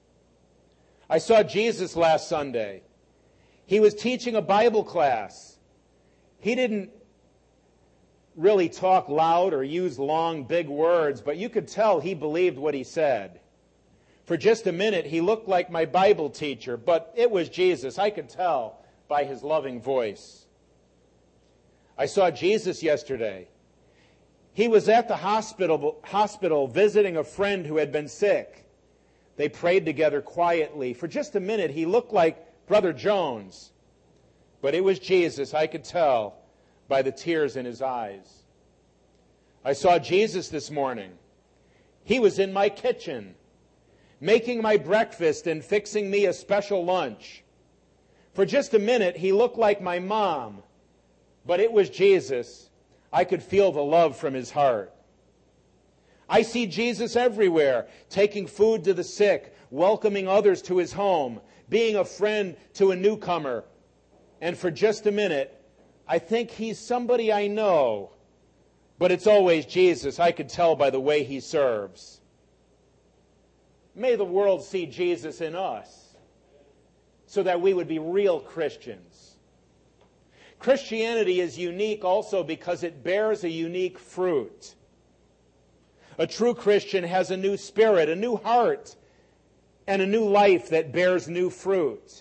I saw Jesus last Sunday. He was teaching a Bible class. He didn't really talk loud or use long, big words, but you could tell he believed what he said. For just a minute, he looked like my Bible teacher, but it was Jesus. I could tell by his loving voice. I saw Jesus yesterday. He was at the hospital visiting a friend who had been sick. They prayed together quietly. For just a minute, he looked like Brother Jones, but it was Jesus. I could tell by the tears in his eyes. I saw Jesus this morning. He was in my kitchen, making my breakfast and fixing me a special lunch. For just a minute, he looked like my mom, but it was Jesus. I could feel the love from his heart. I see Jesus everywhere, taking food to the sick, welcoming others to his home, being a friend to a newcomer. And for just a minute, I think he's somebody I know, but it's always Jesus. I could tell by the way he serves. May the world see Jesus in us, so that we would be real Christians. Christianity is unique also because it bears a unique fruit. A true Christian has a new spirit, a new heart, and a new life that bears new fruit.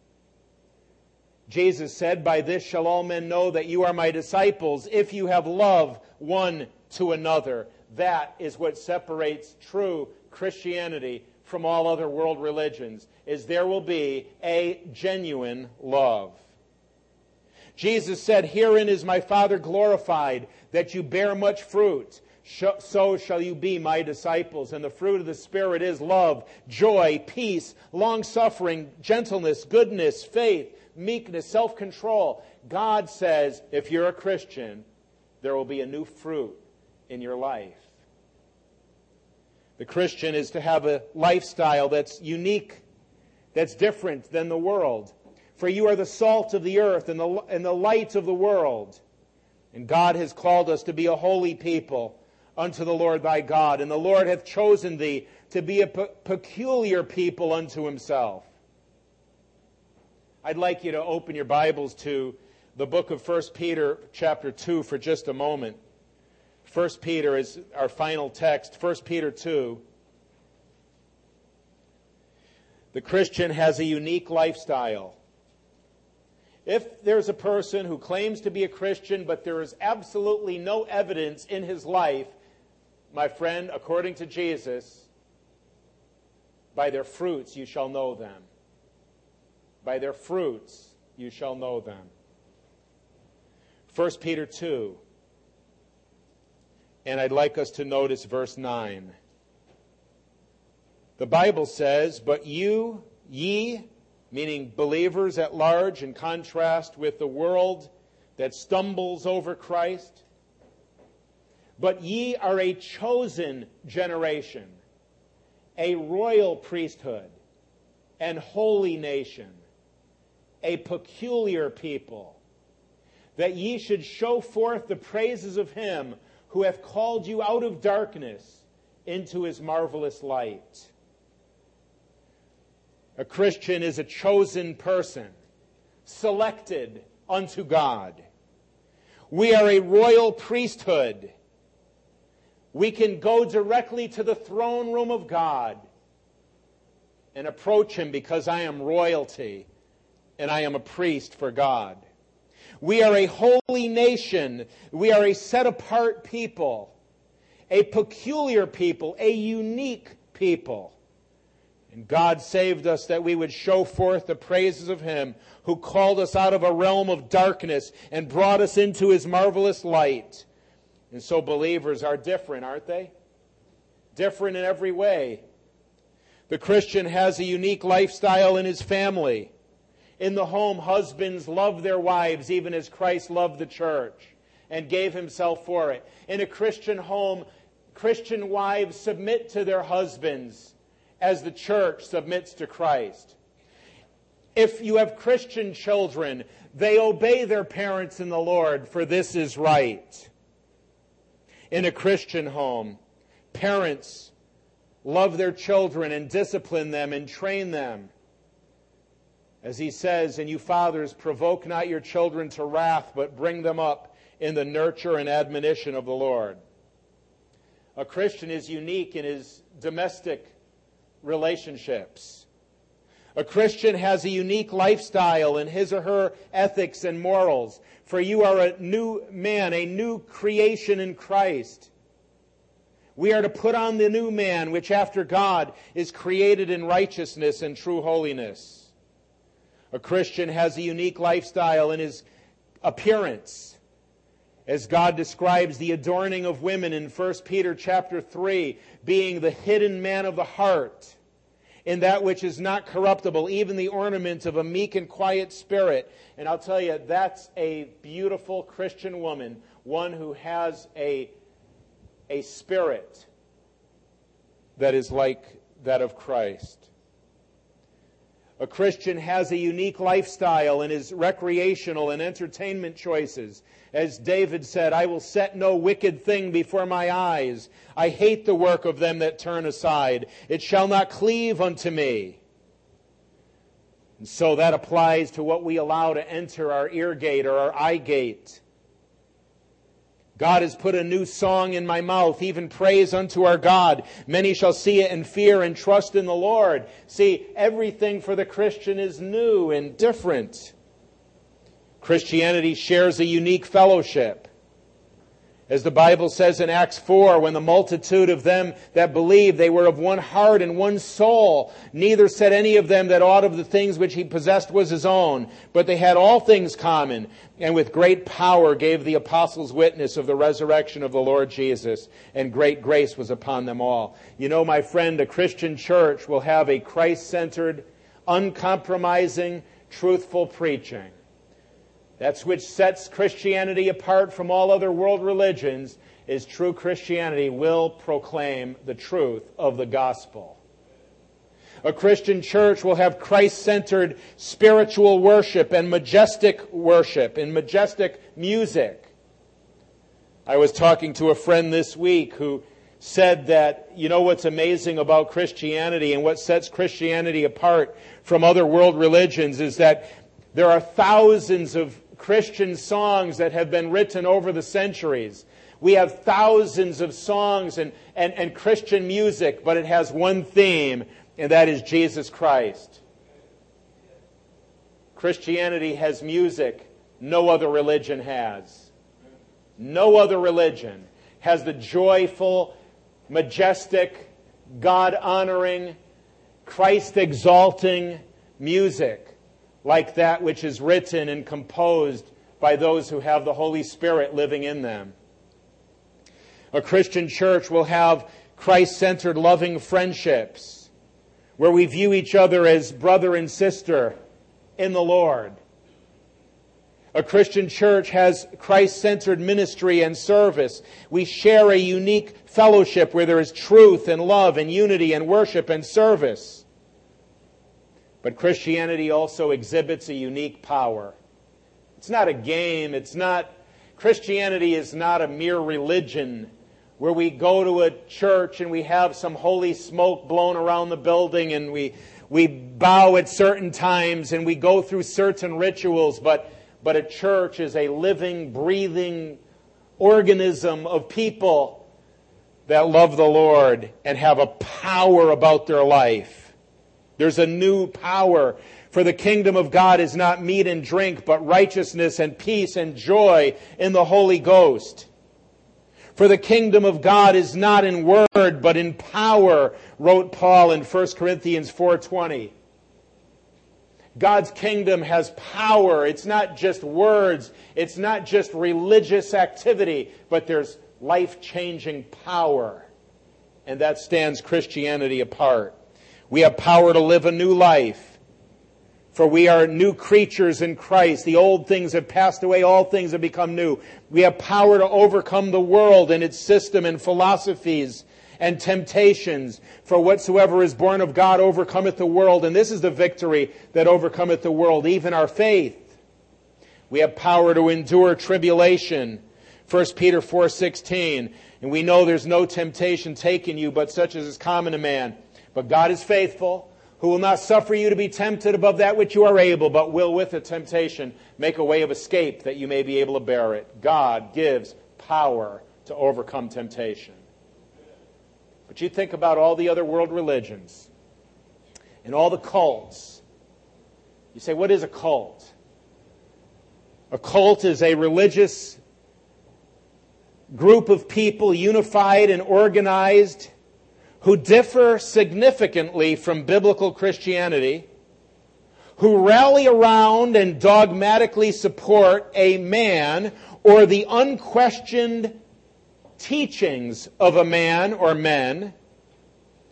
Jesus said, "By this shall all men know that you are my disciples, if you have love one to another." That is what separates true Christianity from all other world religions, is there will be a genuine love. Jesus said, "Herein is my Father glorified, that you bear much fruit. So shall you be my disciples." And the fruit of the Spirit is love, joy, peace, long-suffering, gentleness, goodness, faith, meekness, self-control. God says, if you're a Christian, there will be a new fruit in your life. The Christian is to have a lifestyle that's unique, that's different than the world. For you are the salt of the earth and the light of the world. And God has called us to be a holy people unto the Lord thy God. And the Lord hath chosen thee to be a peculiar people unto himself. I'd like you to open your Bibles to the book of 1 Peter chapter 2 for just a moment. 1 Peter is our final text, 1 Peter 2. The Christian has a unique lifestyle. If there's a person who claims to be a Christian, but there is absolutely no evidence in his life, my friend, according to Jesus, by their fruits you shall know them. By their fruits you shall know them. 1 Peter 2. And I'd like us to notice verse 9. The Bible says, "But you, ye," meaning believers at large, in contrast with the world that stumbles over Christ, "But ye are a chosen generation, a royal priesthood, and holy nation, a peculiar people, that ye should show forth the praises of him who hath called you out of darkness into his marvelous light." A Christian is a chosen person, selected unto God. We are a royal priesthood. We can go directly to the throne room of God and approach him because I am royalty and I am a priest for God. We are a holy nation. We are a set-apart people, a peculiar people, a unique people. And God saved us that we would show forth the praises of him who called us out of a realm of darkness and brought us into his marvelous light. And so believers are different, aren't they? Different in every way. The Christian has a unique lifestyle in his family. In the home, husbands love their wives even as Christ loved the church and gave himself for it. In a Christian home, Christian wives submit to their husbands as the church submits to Christ. If you have Christian children, they obey their parents in the Lord, for this is right. In a Christian home, parents love their children and discipline them and train them. As he says, "And you fathers, provoke not your children to wrath, but bring them up in the nurture and admonition of the Lord." A Christian is unique in his domestic relationships. A Christian has a unique lifestyle in his or her ethics and morals. For you are a new man, a new creation in Christ. We are to put on the new man, which after God is created in righteousness and true holiness. A Christian has a unique lifestyle in his appearance. As God describes the adorning of women in 1 Peter chapter 3, being the hidden man of the heart, in that which is not corruptible, even the ornament of a meek and quiet spirit. And I'll tell you, that's a beautiful Christian woman, one who has a spirit that is like that of Christ. A Christian has a unique lifestyle in his recreational and entertainment choices. As David said, I will set no wicked thing before my eyes. I hate the work of them that turn aside. It shall not cleave unto me. And so that applies to what we allow to enter our ear gate or our eye gate. God has put a new song in my mouth, even praise unto our God. Many shall see it and fear and trust in the Lord. See, everything for the Christian is new and different. Christianity shares a unique fellowship. As the Bible says in Acts 4, when the multitude of them that believed, they were of one heart and one soul. Neither said any of them that aught of the things which he possessed was his own, but they had all things common, and with great power gave the apostles witness of the resurrection of the Lord Jesus, and great grace was upon them all. You know, my friend, a Christian church will have a Christ-centered, uncompromising, truthful preaching. That's which sets Christianity apart from all other world religions, is true Christianity will proclaim the truth of the gospel. A Christian church will have Christ-centered spiritual worship and majestic music. I was talking to a friend this week who said that, you know what's amazing about Christianity and what sets Christianity apart from other world religions is that there are thousands of Christian songs that have been written over the centuries. We have thousands of songs and Christian music, but it has one theme, and that is Jesus Christ. Christianity has music no other religion has. No other religion has the joyful, majestic, God-honoring, Christ-exalting music like that which is written and composed by those who have the Holy Spirit living in them. A Christian church will have Christ-centered loving friendships where we view each other as brother and sister in the Lord. A Christian church has Christ-centered ministry and service. We share a unique fellowship where there is truth and love and unity and worship and service. But Christianity also exhibits a unique power. It's not a game. Christianity is not a mere religion where we go to a church and we have some holy smoke blown around the building and we bow at certain times and we go through certain rituals. But a church is a living, breathing organism of people that love the Lord and have a power about their life. There's a new power. For the kingdom of God is not meat and drink, but righteousness and peace and joy in the Holy Ghost. For the kingdom of God is not in word, but in power, wrote Paul in 1 Corinthians 4:20. God's kingdom has power. It's not just words. It's not just religious activity, but there's life-changing power. And that stands Christianity apart. We have power to live a new life. For we are new creatures in Christ. The old things have passed away. All things have become new. We have power to overcome the world and its system and philosophies and temptations. For whatsoever is born of God overcometh the world. And this is the victory that overcometh the world, even our faith. We have power to endure tribulation. 1 Peter 4:16. And we know there's no temptation taken you, but such as is common to man. But God is faithful, who will not suffer you to be tempted above that which you are able, but will with the temptation make a way of escape that you may be able to bear it. God gives power to overcome temptation. But you think about all the other world religions and all the cults. You say, what is a cult? A cult is a religious group of people unified and organized who differ significantly from biblical Christianity, who rally around and dogmatically support a man or the unquestioned teachings of a man or men,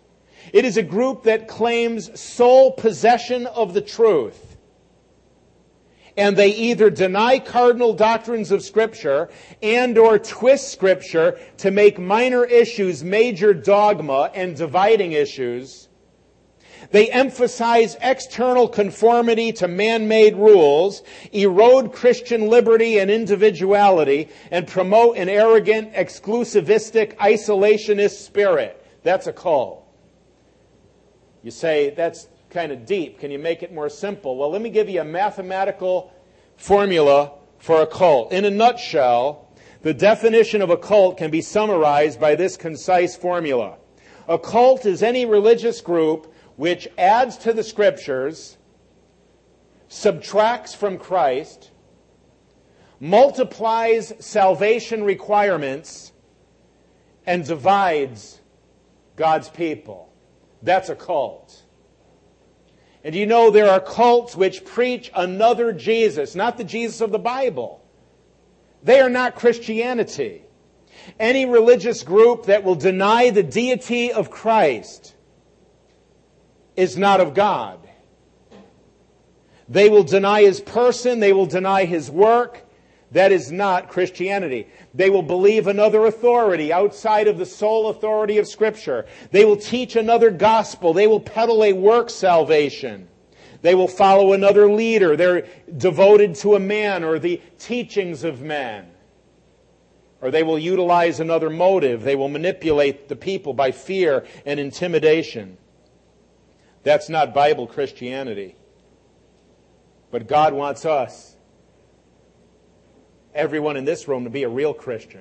It is a group that claims sole possession of the truth. And they either deny cardinal doctrines of Scripture and or twist Scripture to make minor issues major dogma and dividing issues. They emphasize external conformity to man-made rules, erode Christian liberty and individuality, and promote an arrogant, exclusivistic, isolationist spirit. That's a cult. You say, that's kind of deep. Can you make it more simple? Well, let me give you a mathematical formula for a cult. In a nutshell, the definition of a cult can be summarized by this concise formula. A cult is any religious group which adds to the Scriptures, subtracts from Christ, multiplies salvation requirements, and divides God's people. That's a cult. And you know there are cults which preach another Jesus, not the Jesus of the Bible. They are not Christianity. Any religious group that will deny the deity of Christ is not of God. They will deny His person, they will deny His work. That is not Christianity. They will believe another authority outside of the sole authority of Scripture. They will teach another gospel. They will peddle a work salvation. They will follow another leader. They're devoted to a man or the teachings of men. Or they will utilize another motive. They will manipulate the people by fear and intimidation. That's not Bible Christianity. But God wants us, everyone in this room, to be a real Christian.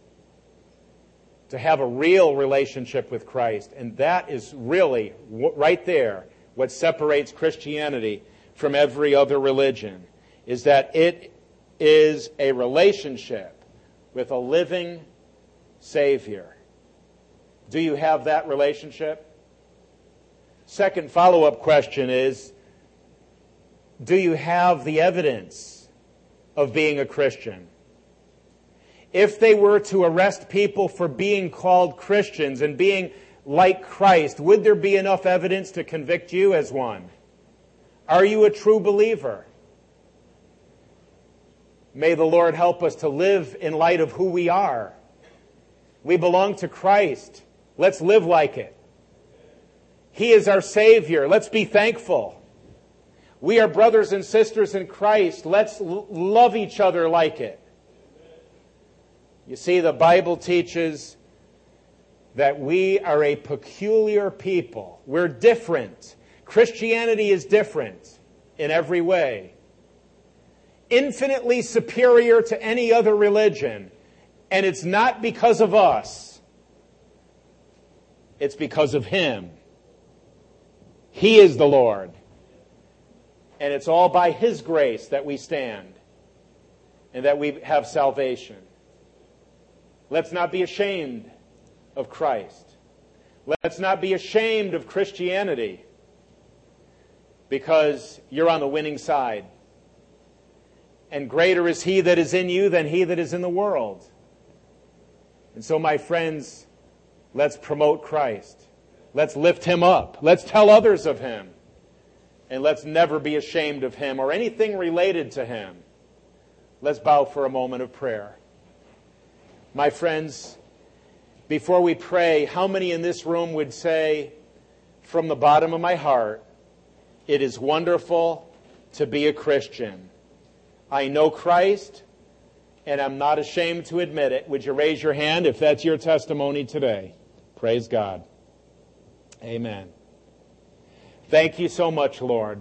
To have a real relationship with Christ. And that is really, right there, what separates Christianity from every other religion. Is that it is a relationship with a living Savior. Do you have that relationship? Second follow-up question is, do you have the evidence of being a Christian? If they were to arrest people for being called Christians and being like Christ, would there be enough evidence to convict you as one? Are you a true believer? May the Lord help us to live in light of who we are. We belong to Christ. Let's live like it. He is our Savior. Let's be thankful. We are brothers and sisters in Christ. Let's love each other like it. You see, the Bible teaches that we are a peculiar people. We're different. Christianity is different in every way. Infinitely superior to any other religion. And it's not because of us. It's because of Him. He is the Lord. And it's all by His grace that we stand and that we have salvation. Let's not be ashamed of Christ. Let's not be ashamed of Christianity, because you're on the winning side. And greater is He that is in you than he that is in the world. And so, my friends, let's promote Christ. Let's lift Him up. Let's tell others of Him. And let's never be ashamed of Him or anything related to Him. Let's bow for a moment of prayer. My friends, before we pray, how many in this room would say, from the bottom of my heart, it is wonderful to be a Christian. I know Christ, and I'm not ashamed to admit it. Would you raise your hand if that's your testimony today? Praise God. Amen. Thank you so much, Lord,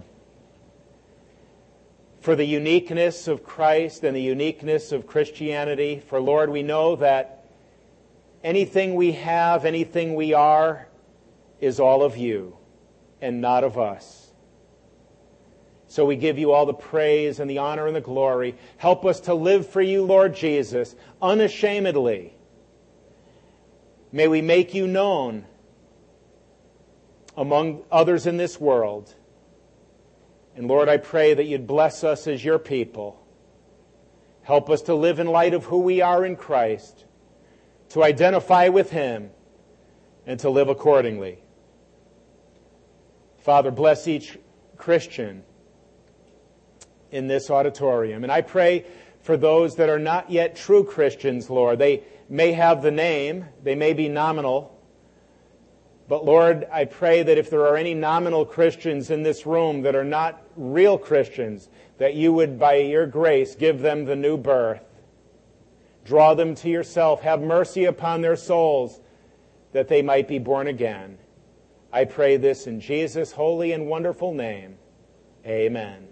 for the uniqueness of Christ and the uniqueness of Christianity. For, Lord, we know that anything we have, anything we are, is all of You and not of us. So we give You all the praise and the honor and the glory. Help us to live for You, Lord Jesus, unashamedly. May we make You known among others in this world. And Lord, I pray that You'd bless us as Your people. Help us to live in light of who we are in Christ, to identify with Him, and to live accordingly. Father, bless each Christian in this auditorium. And I pray for those that are not yet true Christians, Lord. They may have the name, they may be nominal, but Lord, I pray that if there are any nominal Christians in this room that are not real Christians, that you would, by your grace, give them the new birth. Draw them to yourself. Have mercy upon their souls, that they might be born again. I pray this in Jesus' holy and wonderful name. Amen.